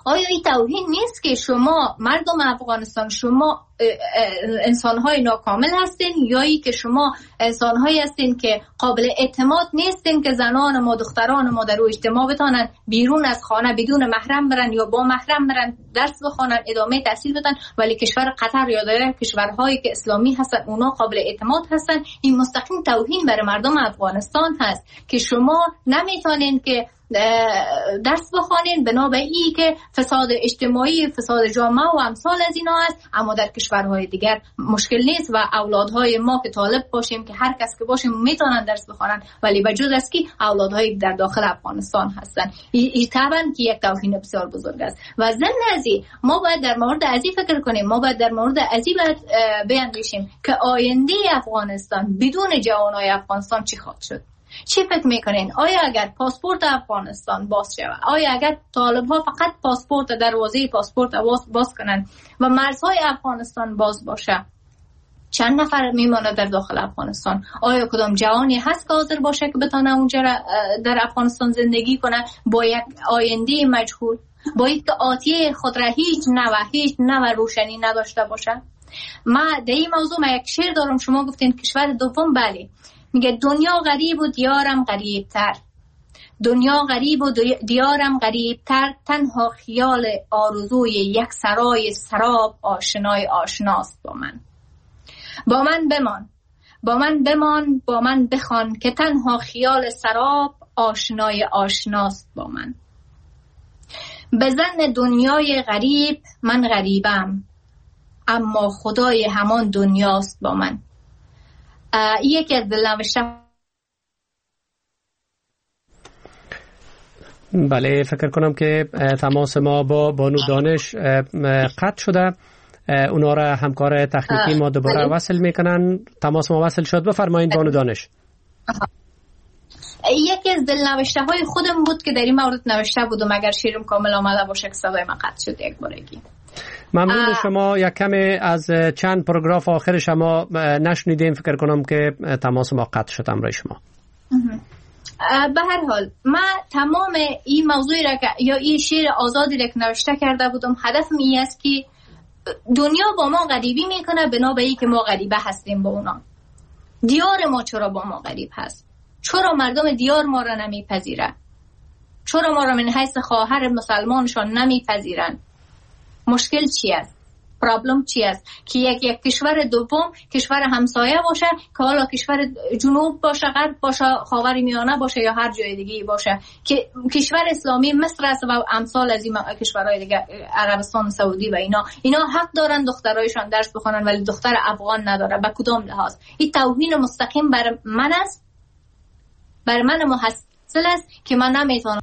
Speaker 5: آیا این توهین نیست که شما مردم افغانستان شما انسان‌های ناکامل هستین یا ای که شما انسان‌هایی هستین که قابل اعتماد نیستین که زنان ما دختران ما در اجتماع بتانن بیرون از خانه بدون محرم برن یا با محرم برن درس بخونن ادامه تحصیل بدن، ولی کشور قطر یا دیگر کشورهایی که اسلامی هستن اونا قابل اعتماد هستن؟ این مستقیم توهین برای مردم افغانستان هست که شما نمیتونین که درس بخوانین بنا به این که فساد اجتماعی، فساد جامعه و امثال از اینا است، اما در کشورهای دیگر مشکل نیست و اولادهای ما که طالب باشیم که هر کس که باشیم میتونن درس بخوانن، ولی بجز از کی اولادهای در داخل افغانستان هستن. این طبعا که یک توهین بسیار بزرگ است و ضمن ازی ما باید در مورد ازی فکر کنیم، ما باید در مورد ازی باید بیاندیشیم که آینده افغانستان بدون جوانای افغانستان چی خواهد شد. چی فکر میکنین؟ آیا اگر پاسپورت افغانستان باز شود، آیا اگر طالب ها فقط پاسپورت دروازه پاسپورت باز, باز کنن و مرزهای افغانستان باز باشه، چند نفر میمونه در داخل افغانستان؟ آیا کدام جوانی هست که حاضر باشه که بتونه اونجا در افغانستان زندگی کنه با یک آینده مجهول، با اینکه آتیه خود را هیچ نوع هیچ نوع روشنی نداشته باشه؟ ما در این موضوع ما یک شعر دارم، شما گفتین کشور دوم، بله، میگه دنیا غریب و دیارم غریب تر، دنیا غریب و دیارم غریب تر، تنها خیال آرزوی یک سرای سراب آشنای آشناست با من. با من بمان، با من بمان، با من بخوان که تنها خیال سراب آشنای آشناست با من. بزن دنیای غریب من غریبم، اما خدای همان دنیاست با من. یکی از دلنوشته.
Speaker 3: بله، فکر کنم که تماس ما با بانو دانش قطع شده. اونا را همکار تکنیکی ما دوباره وصل میکنن. تماس ما وصل شد، بفرمایید بانو دانش.
Speaker 5: یکی از دلنوشته های خودم بود که در این مورد نوشته بودم، اگر شیرم کامل آمده باشه که صدای ما قطع شد یک بارگی.
Speaker 3: ممنون شما. یک کمی از چند پاراگراف آخر شما نشنیدیم، فکر کنم که تماس ما قطع شد امروز شما.
Speaker 5: به هر حال من تمام این موضوعی را که یا این شعر آزادی را که نوشته کرده بودم، هدفم این است که دنیا با ما غریبی میکنه بنا به این که ما غریبه هستیم با اونا. دیار ما چرا با ما غریب هست؟ چرا مردم دیار ما را نمیپذیره؟ چرا ما را من حیث خواهر مسلمانشان نمیپذیرن؟ مشکل چی است؟ پرابلم چی است؟ که یک یک کشور دوم کشور همسایه باشه، که حالا کشور جنوب باشه، غرب باشه، خاورمیانه باشه یا هر جای دیگه باشه، که کشور اسلامی مصر است و امثال از این کشورهای دیگه، عربستان سعودی و اینا اینا حق دارن دخترایشان درس بخونن ولی دختر افغان نداره. به کدام لحاظ؟ این توهین مستقیم بر من است، بر من محصل است که من نمیتونم.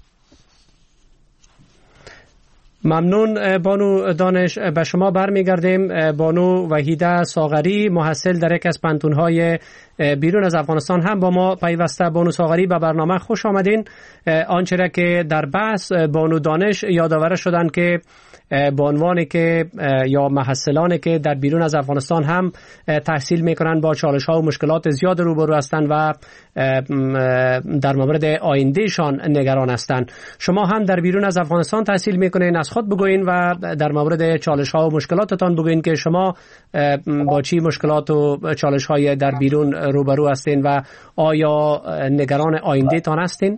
Speaker 3: ممنون بانو دانش. به شما برمیگردیم. بانو وحیده ساغری، محصل در یک از پانتون‌های بیرون از افغانستان هم با ما پیوسته. بانو ساغری، به برنامه خوش آمدین. آنچه را که در بحث بانو دانش یادآور شدن که به عنوانی که یا محصلانی که در بیرون از افغانستان هم تحصیل میکنن با چالش ها و مشکلات زیاد روبرو هستند و در مورد آیندهشان نگران هستند. شما هم در بیرون از افغانستان تحصیل میکنین، از خود بگوین و در مورد چالش ها و مشکلاتتان بگوین که شما با چی مشکلات و چالش های در بیرون روبرو هستین و آیا نگران آینده تان هستین؟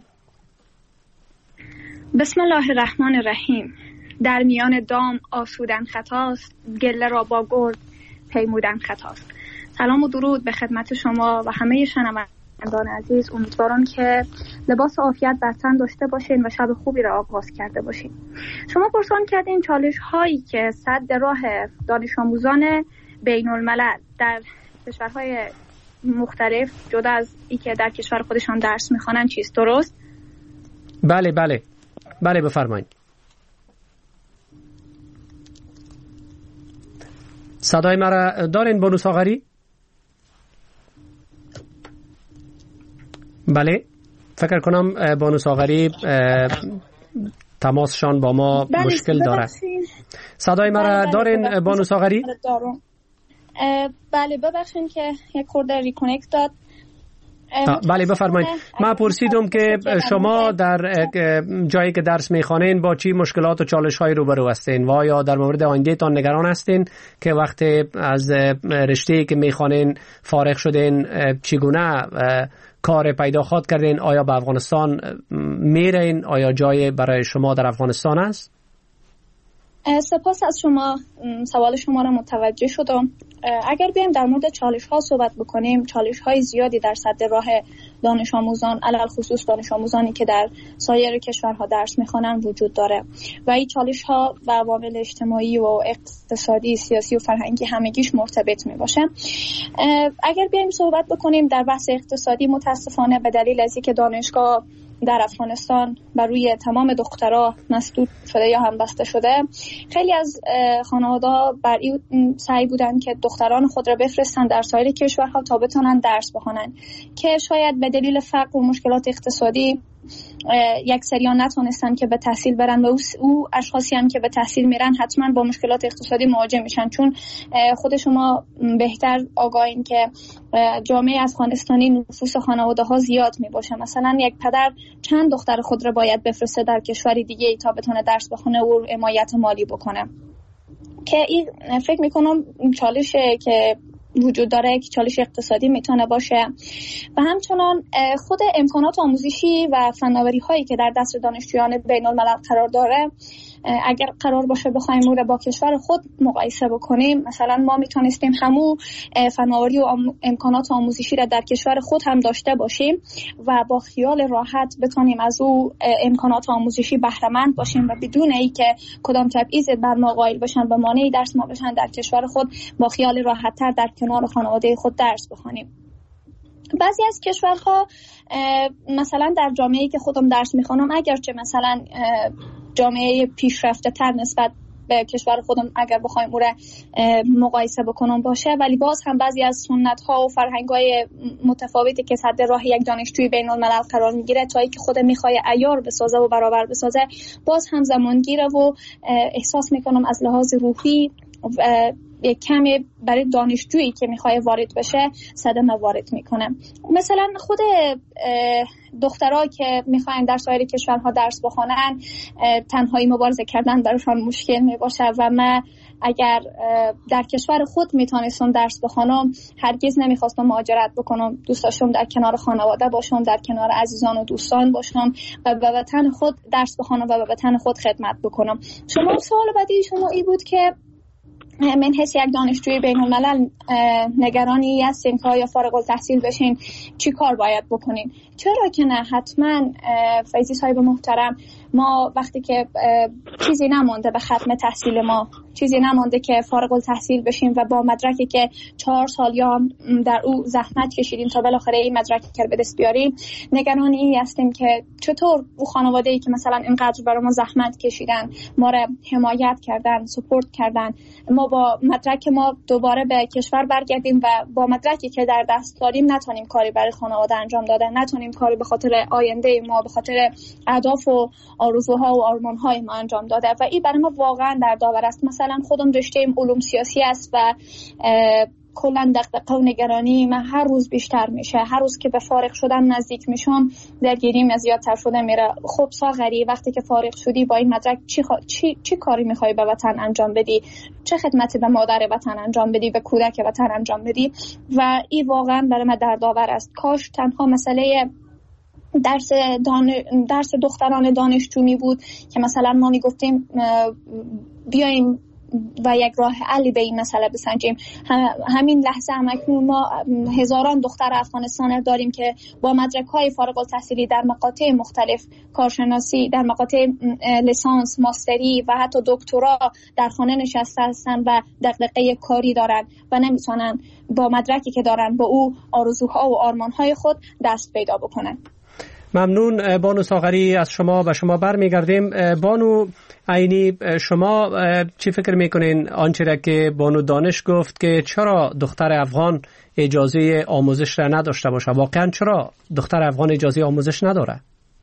Speaker 11: بسم الله الرحمن الرحیم. در میان دام آسودن خطاست، گله را با گرد پیمودن خطاست. سلام و درود به خدمت شما و همه شنوندگان عزیز. امیدوارم که لباس عافیت بر تن داشته باشین و شب خوبی را آغاز کرده باشین. شما پرسان کردین چالش هایی که سد راه دانش آموزان بین الملل در کشورهای مختلف جدا از ای که در کشور خودشان درس میخوانن چیست، درست؟
Speaker 3: بله بله بله بفرمایید. صدای مرا دارین بانو ساغری؟ بله، فکر کنم بانو ساغری تماسشان با ما
Speaker 11: بله
Speaker 3: مشکل داره. صدای مرا
Speaker 11: بله
Speaker 3: دارین
Speaker 11: بله
Speaker 3: بانو ساغری؟
Speaker 11: بله ببخشید که یک خورده ریکونکت داد.
Speaker 3: بله بفرمایید. من پرسیدم که شما در جایی که درس میخوانین با چی مشکلات و چالش های روبرو هستین و یا در مورد آینده تان نگران هستین که وقتی از رشته‌ای که میخوانین فارغ شدین چگونه کار پیدا خواهد کردین؟ آیا به افغانستان میرین؟ آیا جای برای شما در افغانستان است؟
Speaker 11: سپاس از شما، سوال شما را متوجه شدم. اگر بیایم در مورد چالش ها صحبت بکنیم، چالش های زیادی در سد راه دانش آموزان، علل خصوص دانش آموزانی که در سایر کشورها درس میخوانند وجود داره و این چالش ها و عوامل اجتماعی و اقتصادی، سیاسی و فرهنگی همگیش مرتبط می باشه. اگر بیایم صحبت بکنیم در بحث اقتصادی، متاسفانه به دلیل از اینکه دانشگاه در افغانستان بر روی تمام دخترها مسدود شده یا هم بسته شده، خیلی از خانواده‌ها بر این سعی بودن که دختران خود را بفرستن در سایر کشورها تا بتونن درس بخونن که شاید به دلیل فقر و مشکلات اقتصادی یک سریان نتونستن که به تحصیل برن و او اشخاصی هم که به تحصیل میرن حتما با مشکلات اقتصادی مواجه میشن، چون خود شما بهتر آگاهین که جامعه افغانستانی نفوس خانواده ها زیاد می باشه. مثلا یک پدر چند دختر خود را باید بفرسته در کشوری دیگه تا بتونه درس بخونه و حمایت مالی بکنه، که این فکر میکنم چالشه که وجود داره که چالش اقتصادی میتونه باشه. و همچنان خود امکانات آموزشی و فناوری هایی که در دست دانشجویان بین الملل قرار داره، اگر قرار باشه بخوایم اون رو با کشور خود مقایسه بکنیم، مثلا ما میتونستیم همون فناوری و امکانات آموزشی را در کشور خود هم داشته باشیم و با خیال راحت بتونیم از او امکانات آموزشی بهره مند باشیم و بدون اینکه کدام تبعیض بر ما قائل باشن به مانع درس ما بشن، در کشور خود با خیال راحت تر در کنار خانواده خود درس بخونیم. بعضی از کشورها مثلا در جامعه‌ای که خودم درس میخوانم، اگرچه مثلا جامعه پیشرفته تر نسبت به کشور خودم اگر بخوایم او را مقایسه بکنم باشه، ولی باز هم بعضی از سنت ها و فرهنگ های متفاوتی که سد راه یک دانشجوی بین الملل قرار میگیره تا اینکه خود میخواد عیار بسازه و برابر بسازه، باز هم زمان گیره و احساس میکنم از لحاظ روحی یک کمی برای دانشجویی که میخواد وارد بشه صدمه وارد میکنه. مثلا خود دخترها که میخواین در سایر کشورها درس بخونن، تنهایی مبارزه کردن براشون مشکل میباشه و من اگر در کشور خود میتونستم درس بخونم هرگز نمیخواستم مهاجرت بکنم. دوست داشتم در کنار خانواده باشم، در کنار عزیزان و دوستان باشم و به وطن خود درس بخونم و به وطن خود خدمت بکنم. شما سوال بعدی شما این بود که من حس یک دانشجوی بین الملل نگرانی هستین که یا فارغ التحصیل بشین چی کار باید بکنین؟ چرا که نه، حتما فیضی صاحب محترم، ما وقتی که چیزی نمانده به ختم تحصیل ما، چیزی نمانده که فارغ التحصیل بشیم و با مدرکی که چهار سال یا در او زحمت کشیدیم تا بالاخره این مدرک رو به دست بیاریم، نگران این هستیم که چطور او خانواده‌ای که مثلا اینقدر برای ما زحمت کشیدن، ما را حمایت کردن، سپورت کردن، ما با مدرک ما دوباره به کشور برگردیم و با مدرکی که در دست داریم نتونیم کاری برای خانواده انجام دادن، نتونیم کاری به خاطر آینده ما، به خاطر اهداف و آرزوها و آرمان‌های ما انجام داده و این برای ما واقعا دردآور است. مثلا خودم رشته علوم سیاسی است و کلا دغدغه و نگرانی من هر روز بیشتر میشه. هر روز که به فارغ شدن نزدیک میشم درگیریم زیادتر شده میره. خب ساغری، وقتی که فارغ شدی با این مدرک چی, خوا... چی... چی کاری میخوای به وطن انجام بدی؟ چه خدمتی به مادر وطن انجام بدی، به کودک وطن انجام بدی؟ و این واقعا برای من دردآور است. کاش تنها مسئله درس دان... درس دختران دانشجو می بود که مثلا ما می گفتیم بیایم و یک راه حلی به این مسئله بسنجیم. همین لحظه هم اکنون ما هزاران دختر افغانستان داریم که با مدرک‌های فارغ التحصیلی در مقاطع مختلف، کارشناسی، در مقاطع لیسانس، ماستری و حتی دکترا در خانه نشسته هستند و دغدغه کاری دارن و نمیتونن با مدرکی که دارن با او آرزوها و آرمانهای خود دست پیدا بکنن.
Speaker 3: ممنون بانو ساغری، از شما به شما برمیگردیم. بانو عینی، شما چی فکر میکنین آنچه را که بانو دانش گفت که چرا دختر افغان اجازه آموزش را نداشته باشه؟ واقعا چرا دختر افغان اجازه آموزش نداره؟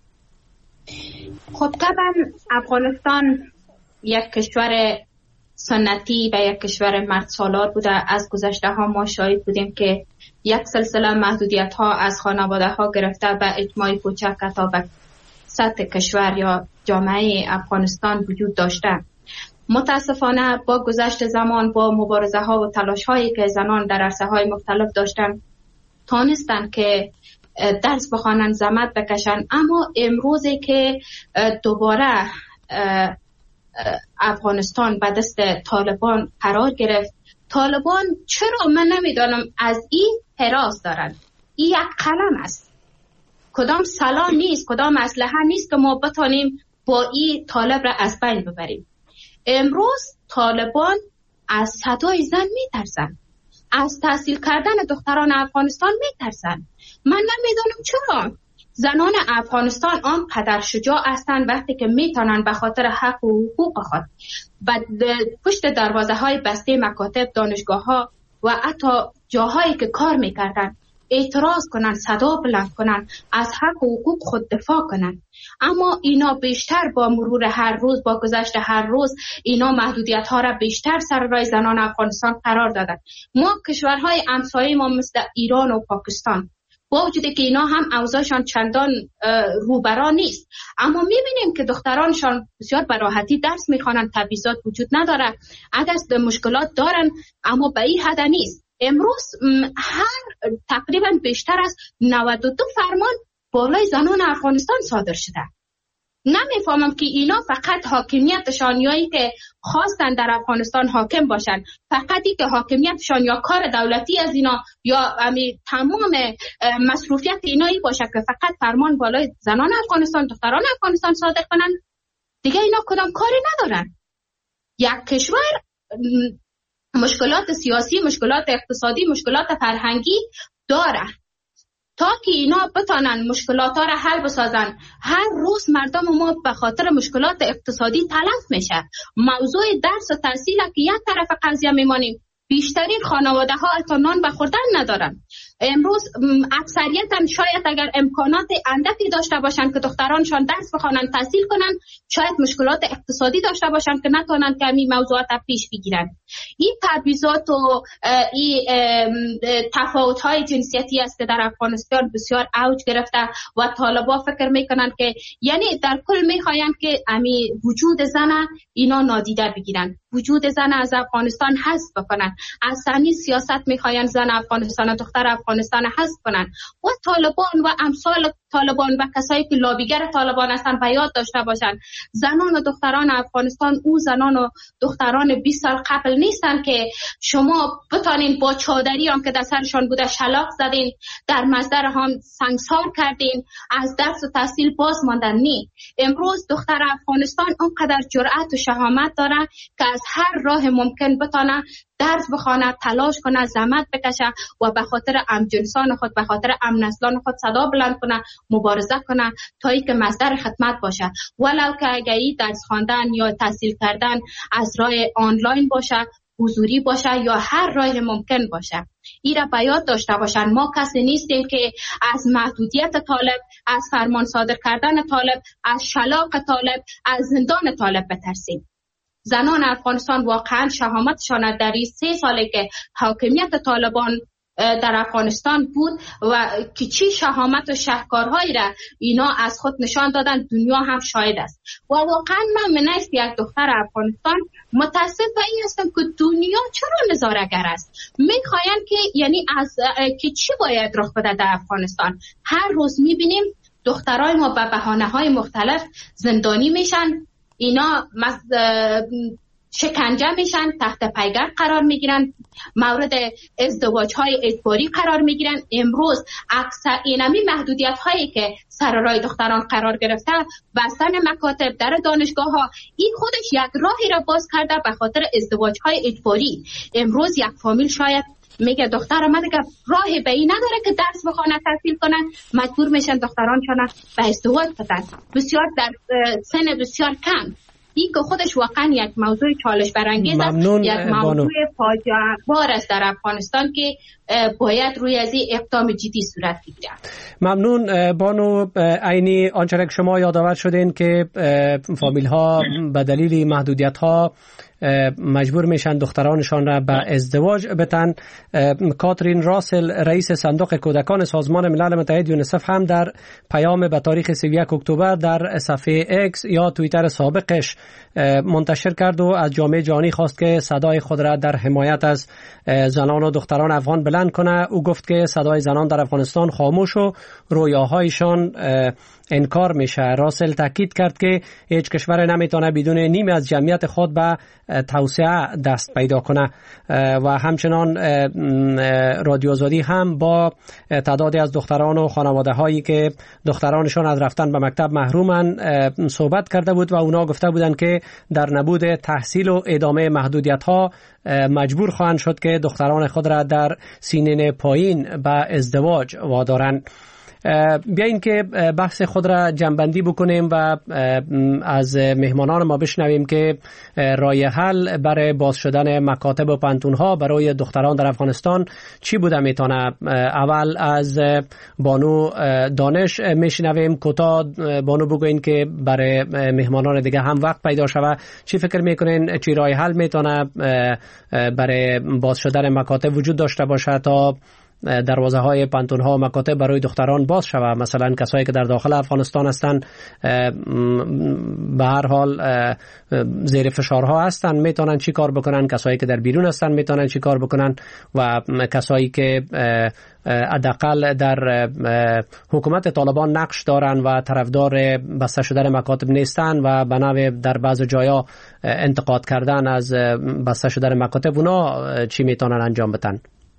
Speaker 9: خب طبعا افغانستان یک کشور سنتی و یک کشور مرد سالار بوده. از گذشته ها ما شاهد بودیم که یک سلسله محدودیت ها از خانواده ها گرفته به اجماع کوچک تا به سطح کشور یا جامعه افغانستان وجود داشته. متاسفانه با گذشت زمان، با مبارزه ها و تلاش هایی که زنان در عرصه های مختلف داشتن، تانستن که درس بخوانن، زحمت بکشن. اما امروزی که دوباره افغانستان به دست طالبان قرار گرفت، طالبان چرا من نمیدانم از این حراس دارن. این یک قلم است، کدام سلاح نیست، کدام اسلحه نیست که ما بتانیم با این طالب را از بین ببریم. امروز طالبان از صدای زن میترسن، از تحصیل کردن دختران افغانستان میترسن. من نمیدانم چرا زنان افغانستان آنقدر شجاع هستند وقتی که میتونن به خاطر حق و حقوق خود پشت دروازه های بسته مکاتب، دانشگاه ها و حتی جاهایی که کار میکردن اعتراض کنن، صدا بلند کنن، از حق و حقوق خود دفاع کنن. اما اینا بیشتر با مرور هر روز، با گذشت هر روز، اینا محدودیت ها را بیشتر سر راه زنان افغانستان قرار دادن. ما کشورهای همسایه ما مثل ایران و پاکستان، با وجودی که اینا هم اوضاعشان چندان روبرا نیست، اما میبینیم که دخترانشان بسیار به راحتی درس میخوانند، تبعیضات وجود نداره. اگر مشکلات دارن اما به این حد نیست. امروز هر تقریبا بیشتر از نود و دو فرمان بالای زنان افغانستان صادر شده. نمیفهمم که اینا فقط حاکمیتشان یا ای که خواستن در افغانستان حاکم باشن، فقط ای که حاکمیتشان یا کار دولتی از اینا یا امی تمام مصروفیت اینایی باشه که فقط فرمان بالای زنان افغانستان، دختران افغانستان صادر کنن. دیگه اینا کدام کاری ندارن. یک کشور مشکلات سیاسی، مشکلات اقتصادی، مشکلات فرهنگی داره. تا که اینا بتانن مشکلات ها را حل بسازن، هر روز مردم ما به خاطر مشکلات اقتصادی تلف میشه. موضوع درس و تحصیل که یک طرف قضیه میمانیم، بیشترین خانواده ها حتی نان به خوردن ندارن. امروز اکثریتا شاید اگر امکانات اندکی داشته باشن که دخترانشان درس بخوانن، تحصیل کنن، شاید مشکلات اقتصادی داشته باشن که نتونن که این موضوعات پیش بگیرن. این تبعیضات و این تفاوت های جنسیتی است که در افغانستان بسیار اوج گرفته و طالبا فکر میکنن که یعنی در کل میخواین که امی وجود زن اینا نادیده بگیرن، وجود زن از افغانستان حذف بکنن. از صحنه سیاست میخواین زن افغانستان و دختر افغانستان حذف کنن. و طالبان و امثال طالبان و کسایی که لابیگر طالبان هستن به یاد داشته باشن زنان و دختران افغانستان او زنان و دختران بیست سال قبل نیستن که شما بتانین با چادری هم که در سرشان بوده شلاق زدین، در مصدر هم سنگسار کردین، از درس و تحصیل باز ماندن. نی امروز دختر افغانستان اونقدر جرأت و شهامت داره که از هر راه ممکن بتانه درس بخونه، تلاش کنه، زحمت بکشه و به خاطر همجنسان خود، به خاطر همنسلان خود صدا بلند کنه، مبارزه کنه تا ای که مصدر خدمت باشه. ولو که اگر درس خواندن یا تحصیل کردن از راه آنلاین باشه، حضوری باشه یا هر راه ممکن باشه. این را به یاد داشته باشن. ما کسی نیستیم که از محدودیت طالب، از فرمان صادر کردن طالب، از شلاق طالب، از زندان طالب بترسیم. زنان افغانستان واقعا شهامتشان در این سه ساله که حاکمیت طالبان در افغانستان بود و که چی شهامت و شهکارهایی را اینا از خود نشان دادن، دنیا هم شاهد است. و واقعا من منیست یک دختر افغانستان متاسف به این هستم که دنیا چرا نظاره‌گر است. میخواین که یعنی از که چی باید رخ بده در افغانستان. هر روز میبینیم دخترای ما به بهانه‌های مختلف زندانی میشن، اینا شکنجه میشن، تحت پیگر قرار میگیرن، مورد ازدواج های اجباری قرار میگیرن. امروز اکثر اینمی محدودیت هایی که سر راه دختران قرار گرفته، بستن مکاتب، در دانشگاه ها، این خودش یک راهی را باز کرده به خاطر ازدواج های اجباری. امروز یک فامیل شاید میگه دختر ما دیگه راهی به این نداره که درس بخونه، تحصیل کنن، مجبور میشن دخترانشان به ازدواج بدن، بسیار در سن بسیار کم. این که خودش واقعا یک موضوع چالش برانگیز است، یک موضوع فاجعه بار است در افغانستان که باید روی از این اقدام جدی صورت بگیرد.
Speaker 3: ممنون بانو. عینی آنچه که شما یادآور شدین که فامیل ها به دلیل محدودیت ها مجبور میشن دخترانشان را به ازدواج بتن. کاترین راسل رئیس صندوق کودکان سازمان ملل متحد یونیسف هم در پیام به تاریخ سی و یک اکتبر در صفحه اکس یا توییتر سابقش منتشر کرد و از جامعه جهانی خواست که صدای خود را در حمایت از زنان و دختران افغان بلند کنه. او گفت که صدای زنان در افغانستان خاموش و رویاهایشان انکار میشه. راسل تاکید کرد که هیچ کشور نمیتونه بدون نیمی از جمعیت خود به توسعه دست پیدا کنه و همچنان رادیو آزادی هم با تعدادی از دختران و خانواده هایی که دخترانشان از رفتن به مکتب محرومن صحبت کرده بود و اونا گفته بودند که در نبود تحصیل و ادامه محدودیت ها مجبور خواهند شد که دختران خود را در سنین پایین به ازدواج وادارند. بیاییم که بحث خود را جنبندی بکنیم و از مهمانان ما بشنویم که راه حل برای باز شدن مکاتب و پانتون‌ها برای دختران در افغانستان چی بوده میتونه. اول از بانو دانش میشنویم. کوتاه بانو بگوین که برای مهمانان دیگه هم وقت پیدا شود. چی فکر میکنین چی راه حل میتونه برای باز شدن مکاتب وجود داشته باشه تا دروازه های پانتون ها و مکاتب برای دختران باز شود؟ مثلا کسایی که در داخل افغانستان هستند به هر حال زیر فشارها هستند، میتونن چی کار بکنن؟ کسایی که در بیرون هستند میتونن چی کار بکنن؟ و کسایی که حداقل در حکومت طالبان نقش دارن و طرفدار بسته شدن مکاتب نیستن و به نوع در بعض جایا انتقاد کردن از بسته شدن مکاتب، اونا چی میتونن انجام بدن؟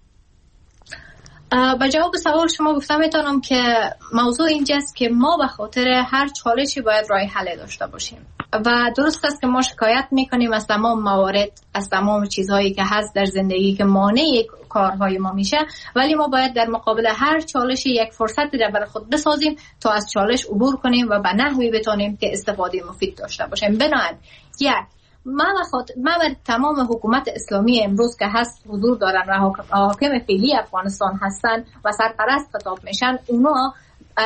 Speaker 5: با جواب سوال شما گفتم میتونم که موضوع اینجاست که ما به خاطر هر چالشی باید راه حل داشته باشیم و درست است که ما شکایت میکنیم از تمام موارد، از تمام چیزهایی که هست در زندگی که مانع کارهای ما میشه، ولی ما باید در مقابل هر چالشی یک فرصتی را برای خود بسازیم تا از چالش عبور کنیم و به نحوی بتونیم که استفاده مفید داشته باشیم. بنابراین یک من بخاط... من تمام حکومت اسلامی امروز که هست حضور دارن و حاکم فعلی افغانستان هستن و سرپرست خطاب میشن، اونا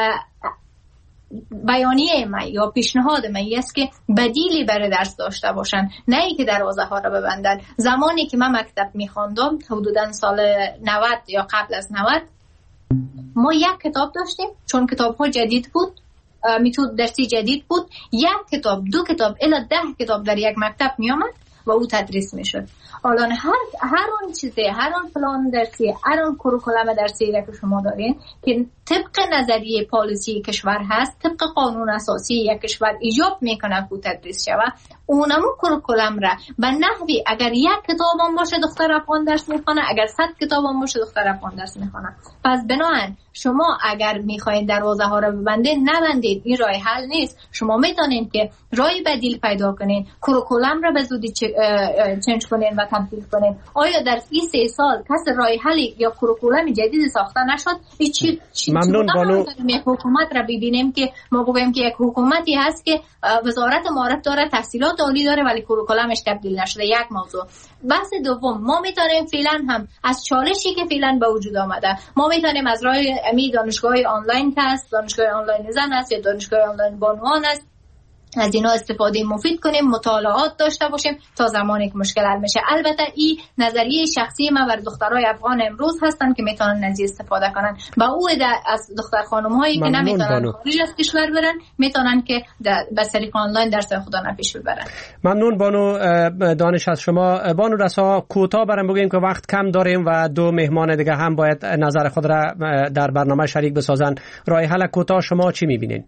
Speaker 5: بیانیه من یا پیشنهاد من است که بدیلی برای درس داشته باشن، نه ای که دروازه ها را ببندن. زمانی که من مکتب میخواندم حدودا سال نود یا قبل از نود ما یک کتاب داشتیم، چون کتاب ها جدید بود، میتود درسی جدید بود، یک کتاب دو کتاب الی ده کتاب در یک مکتب می آمد و او تدریس می شد. الان هر هر اون چیزی، هر اون پلان درسی، هر اون کوریکولوم درسی را که شما دارین که طبق نظریه پالیسی کشور هست، طبق قانون اساسی یک کشور ایجاب میکنه که تدریس شود، اونمو کوریکولوم را به نحوی اگر یک کتاب هم باشه دختر افغان درس میخونه، اگر صد کتاب هم باشه دختر افغان درس میخونه. پس بنابراین شما اگر میخواین دروازه ها رو ببندید، نبندید، این راه حل نیست. شما میتونین که راه بدیل پیدا کنین، کوریکولوم را به زودی چنج کنین و تبدیل کنین. آیا در این سه سال کس راه حل یا کوریکولوم جدید ساخته نشد؟ چی
Speaker 3: ممنون بانو.
Speaker 5: یک حکومت را ببینیم که ما بگویم که یک حکومتی هست که وزارت معارف داره، تحصیلات عالی داره، ولی کوریکولومش تبدیل نشده. یک موضوع. بحث دوم، ما میتونیم فعلا هم از چالشی که فعلا به وجود آمده، ما میتونیم از راه امی دانشگاه آنلاین که هست، دانشگاه آنلاین زن است یا دانشگاه آنلاین بانوان است، از اینا استفاده مفید کنیم، مطالعات داشته باشیم تا زمانی که مشکل حل میشه. البته این نظریه شخصی ما بر دخترای افغان امروز هستن که میتونن از استفاده کنن. با او از دختر خانم‌هایی که نمیتونن خارج از کشور برن میتونن که به طریق آنلاین درس خودشون پیش ببرن.
Speaker 3: ممنون بانو دانش از شما. بانو رسا کوتاه برام بگیم که وقت کم داریم و دو مهمان دیگه هم باید نظر خود را در برنامه شریک بسازن. راه حل کوتاه شما چی میبینین؟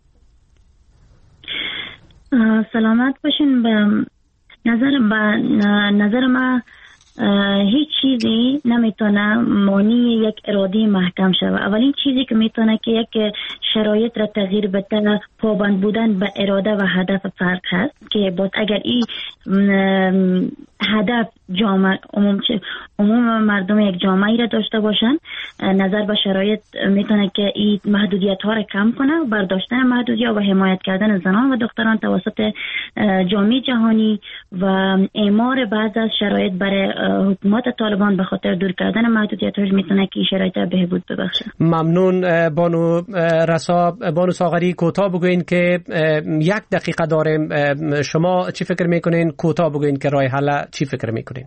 Speaker 10: سلامت باشین. به نظر به نظر ما هیچ چیزی نمیتونه مانی یک اراده محکم شود. اولین چیزی که میتونه که یک شرایط را تغییر بده پابند بودن به اراده و هدف فرد هست که باید اگر این هدف جامعه عموم مردم یک جامعه را داشته باشن. نظر به شرایط میتونه که این محدودیت ها را کم کنه، برداشتن محدودیت و حمایت کردن زنان و دختران توسط جامعه جهانی و اعمار بعض از شرایط برای حکومت طالبان به خاطر دور کردن محدودیت ها میتونه که شرایط بهبود ببخشه.
Speaker 3: ممنون. بانو رسا، بانو ساغری، کوتاه بگوین که یک دقیقه داریم، شما چی فکر میکنین؟ کوتاه بگوین که راه حل چی فکر میکنین؟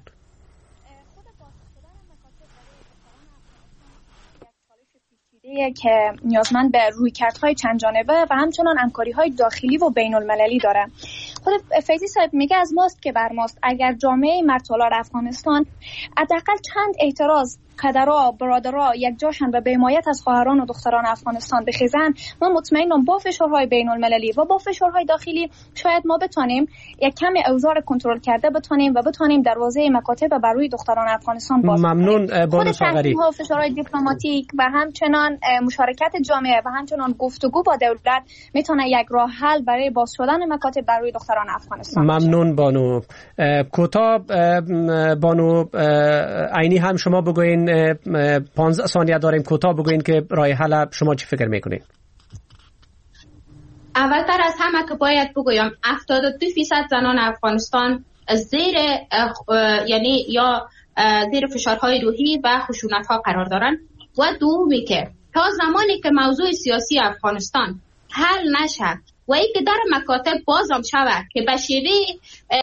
Speaker 11: که نیازمند به رویکردهای چند جانبه و همچنان همکاری‌های داخلی و بین المللی داره. خود فیضی صاحب میگه از ماست که بر ماست. اگر جامعه مردسالار افغانستان حداقل چند اعتراض پدرها، برادرها یک جاشن و به حمایت از خواهران و دختران افغانستان بخیزن، ما مطمئنم با فشارهای بین المللی و با فشارهای داخلی شاید ما بتونیم یک کم اوضاع کنترل کرده بتونیم و بتونیم دروازه مکاتب بر روی دختران افغانستان باز کنیم.
Speaker 3: ممنون بانو ساغری.
Speaker 11: خود فشارهای دیپلماتیک و همچنان مشارکت جامعه و همچنان گفتگو با دولت میتونه یک راه حل برای باز شدن مکاتب بر روی دختران افغانستان.
Speaker 3: ممنون بانو. کوتاه بانو عینی هم شما بگوین، پانزده ثانیه داریم، کوتاه بگوین که راه حل شما چی فکر میکنین؟
Speaker 9: اولتر از همه که باید بگویم هفتاد و دو فیصد زنان افغانستان زیر یعنی یا زیر فشارهای روحی و خشونت‌ها قرار دارن و دومی که تا زمانی که موضوع سیاسی افغانستان حل نشه و اینکه در مکاتب بازم شود که به شیوه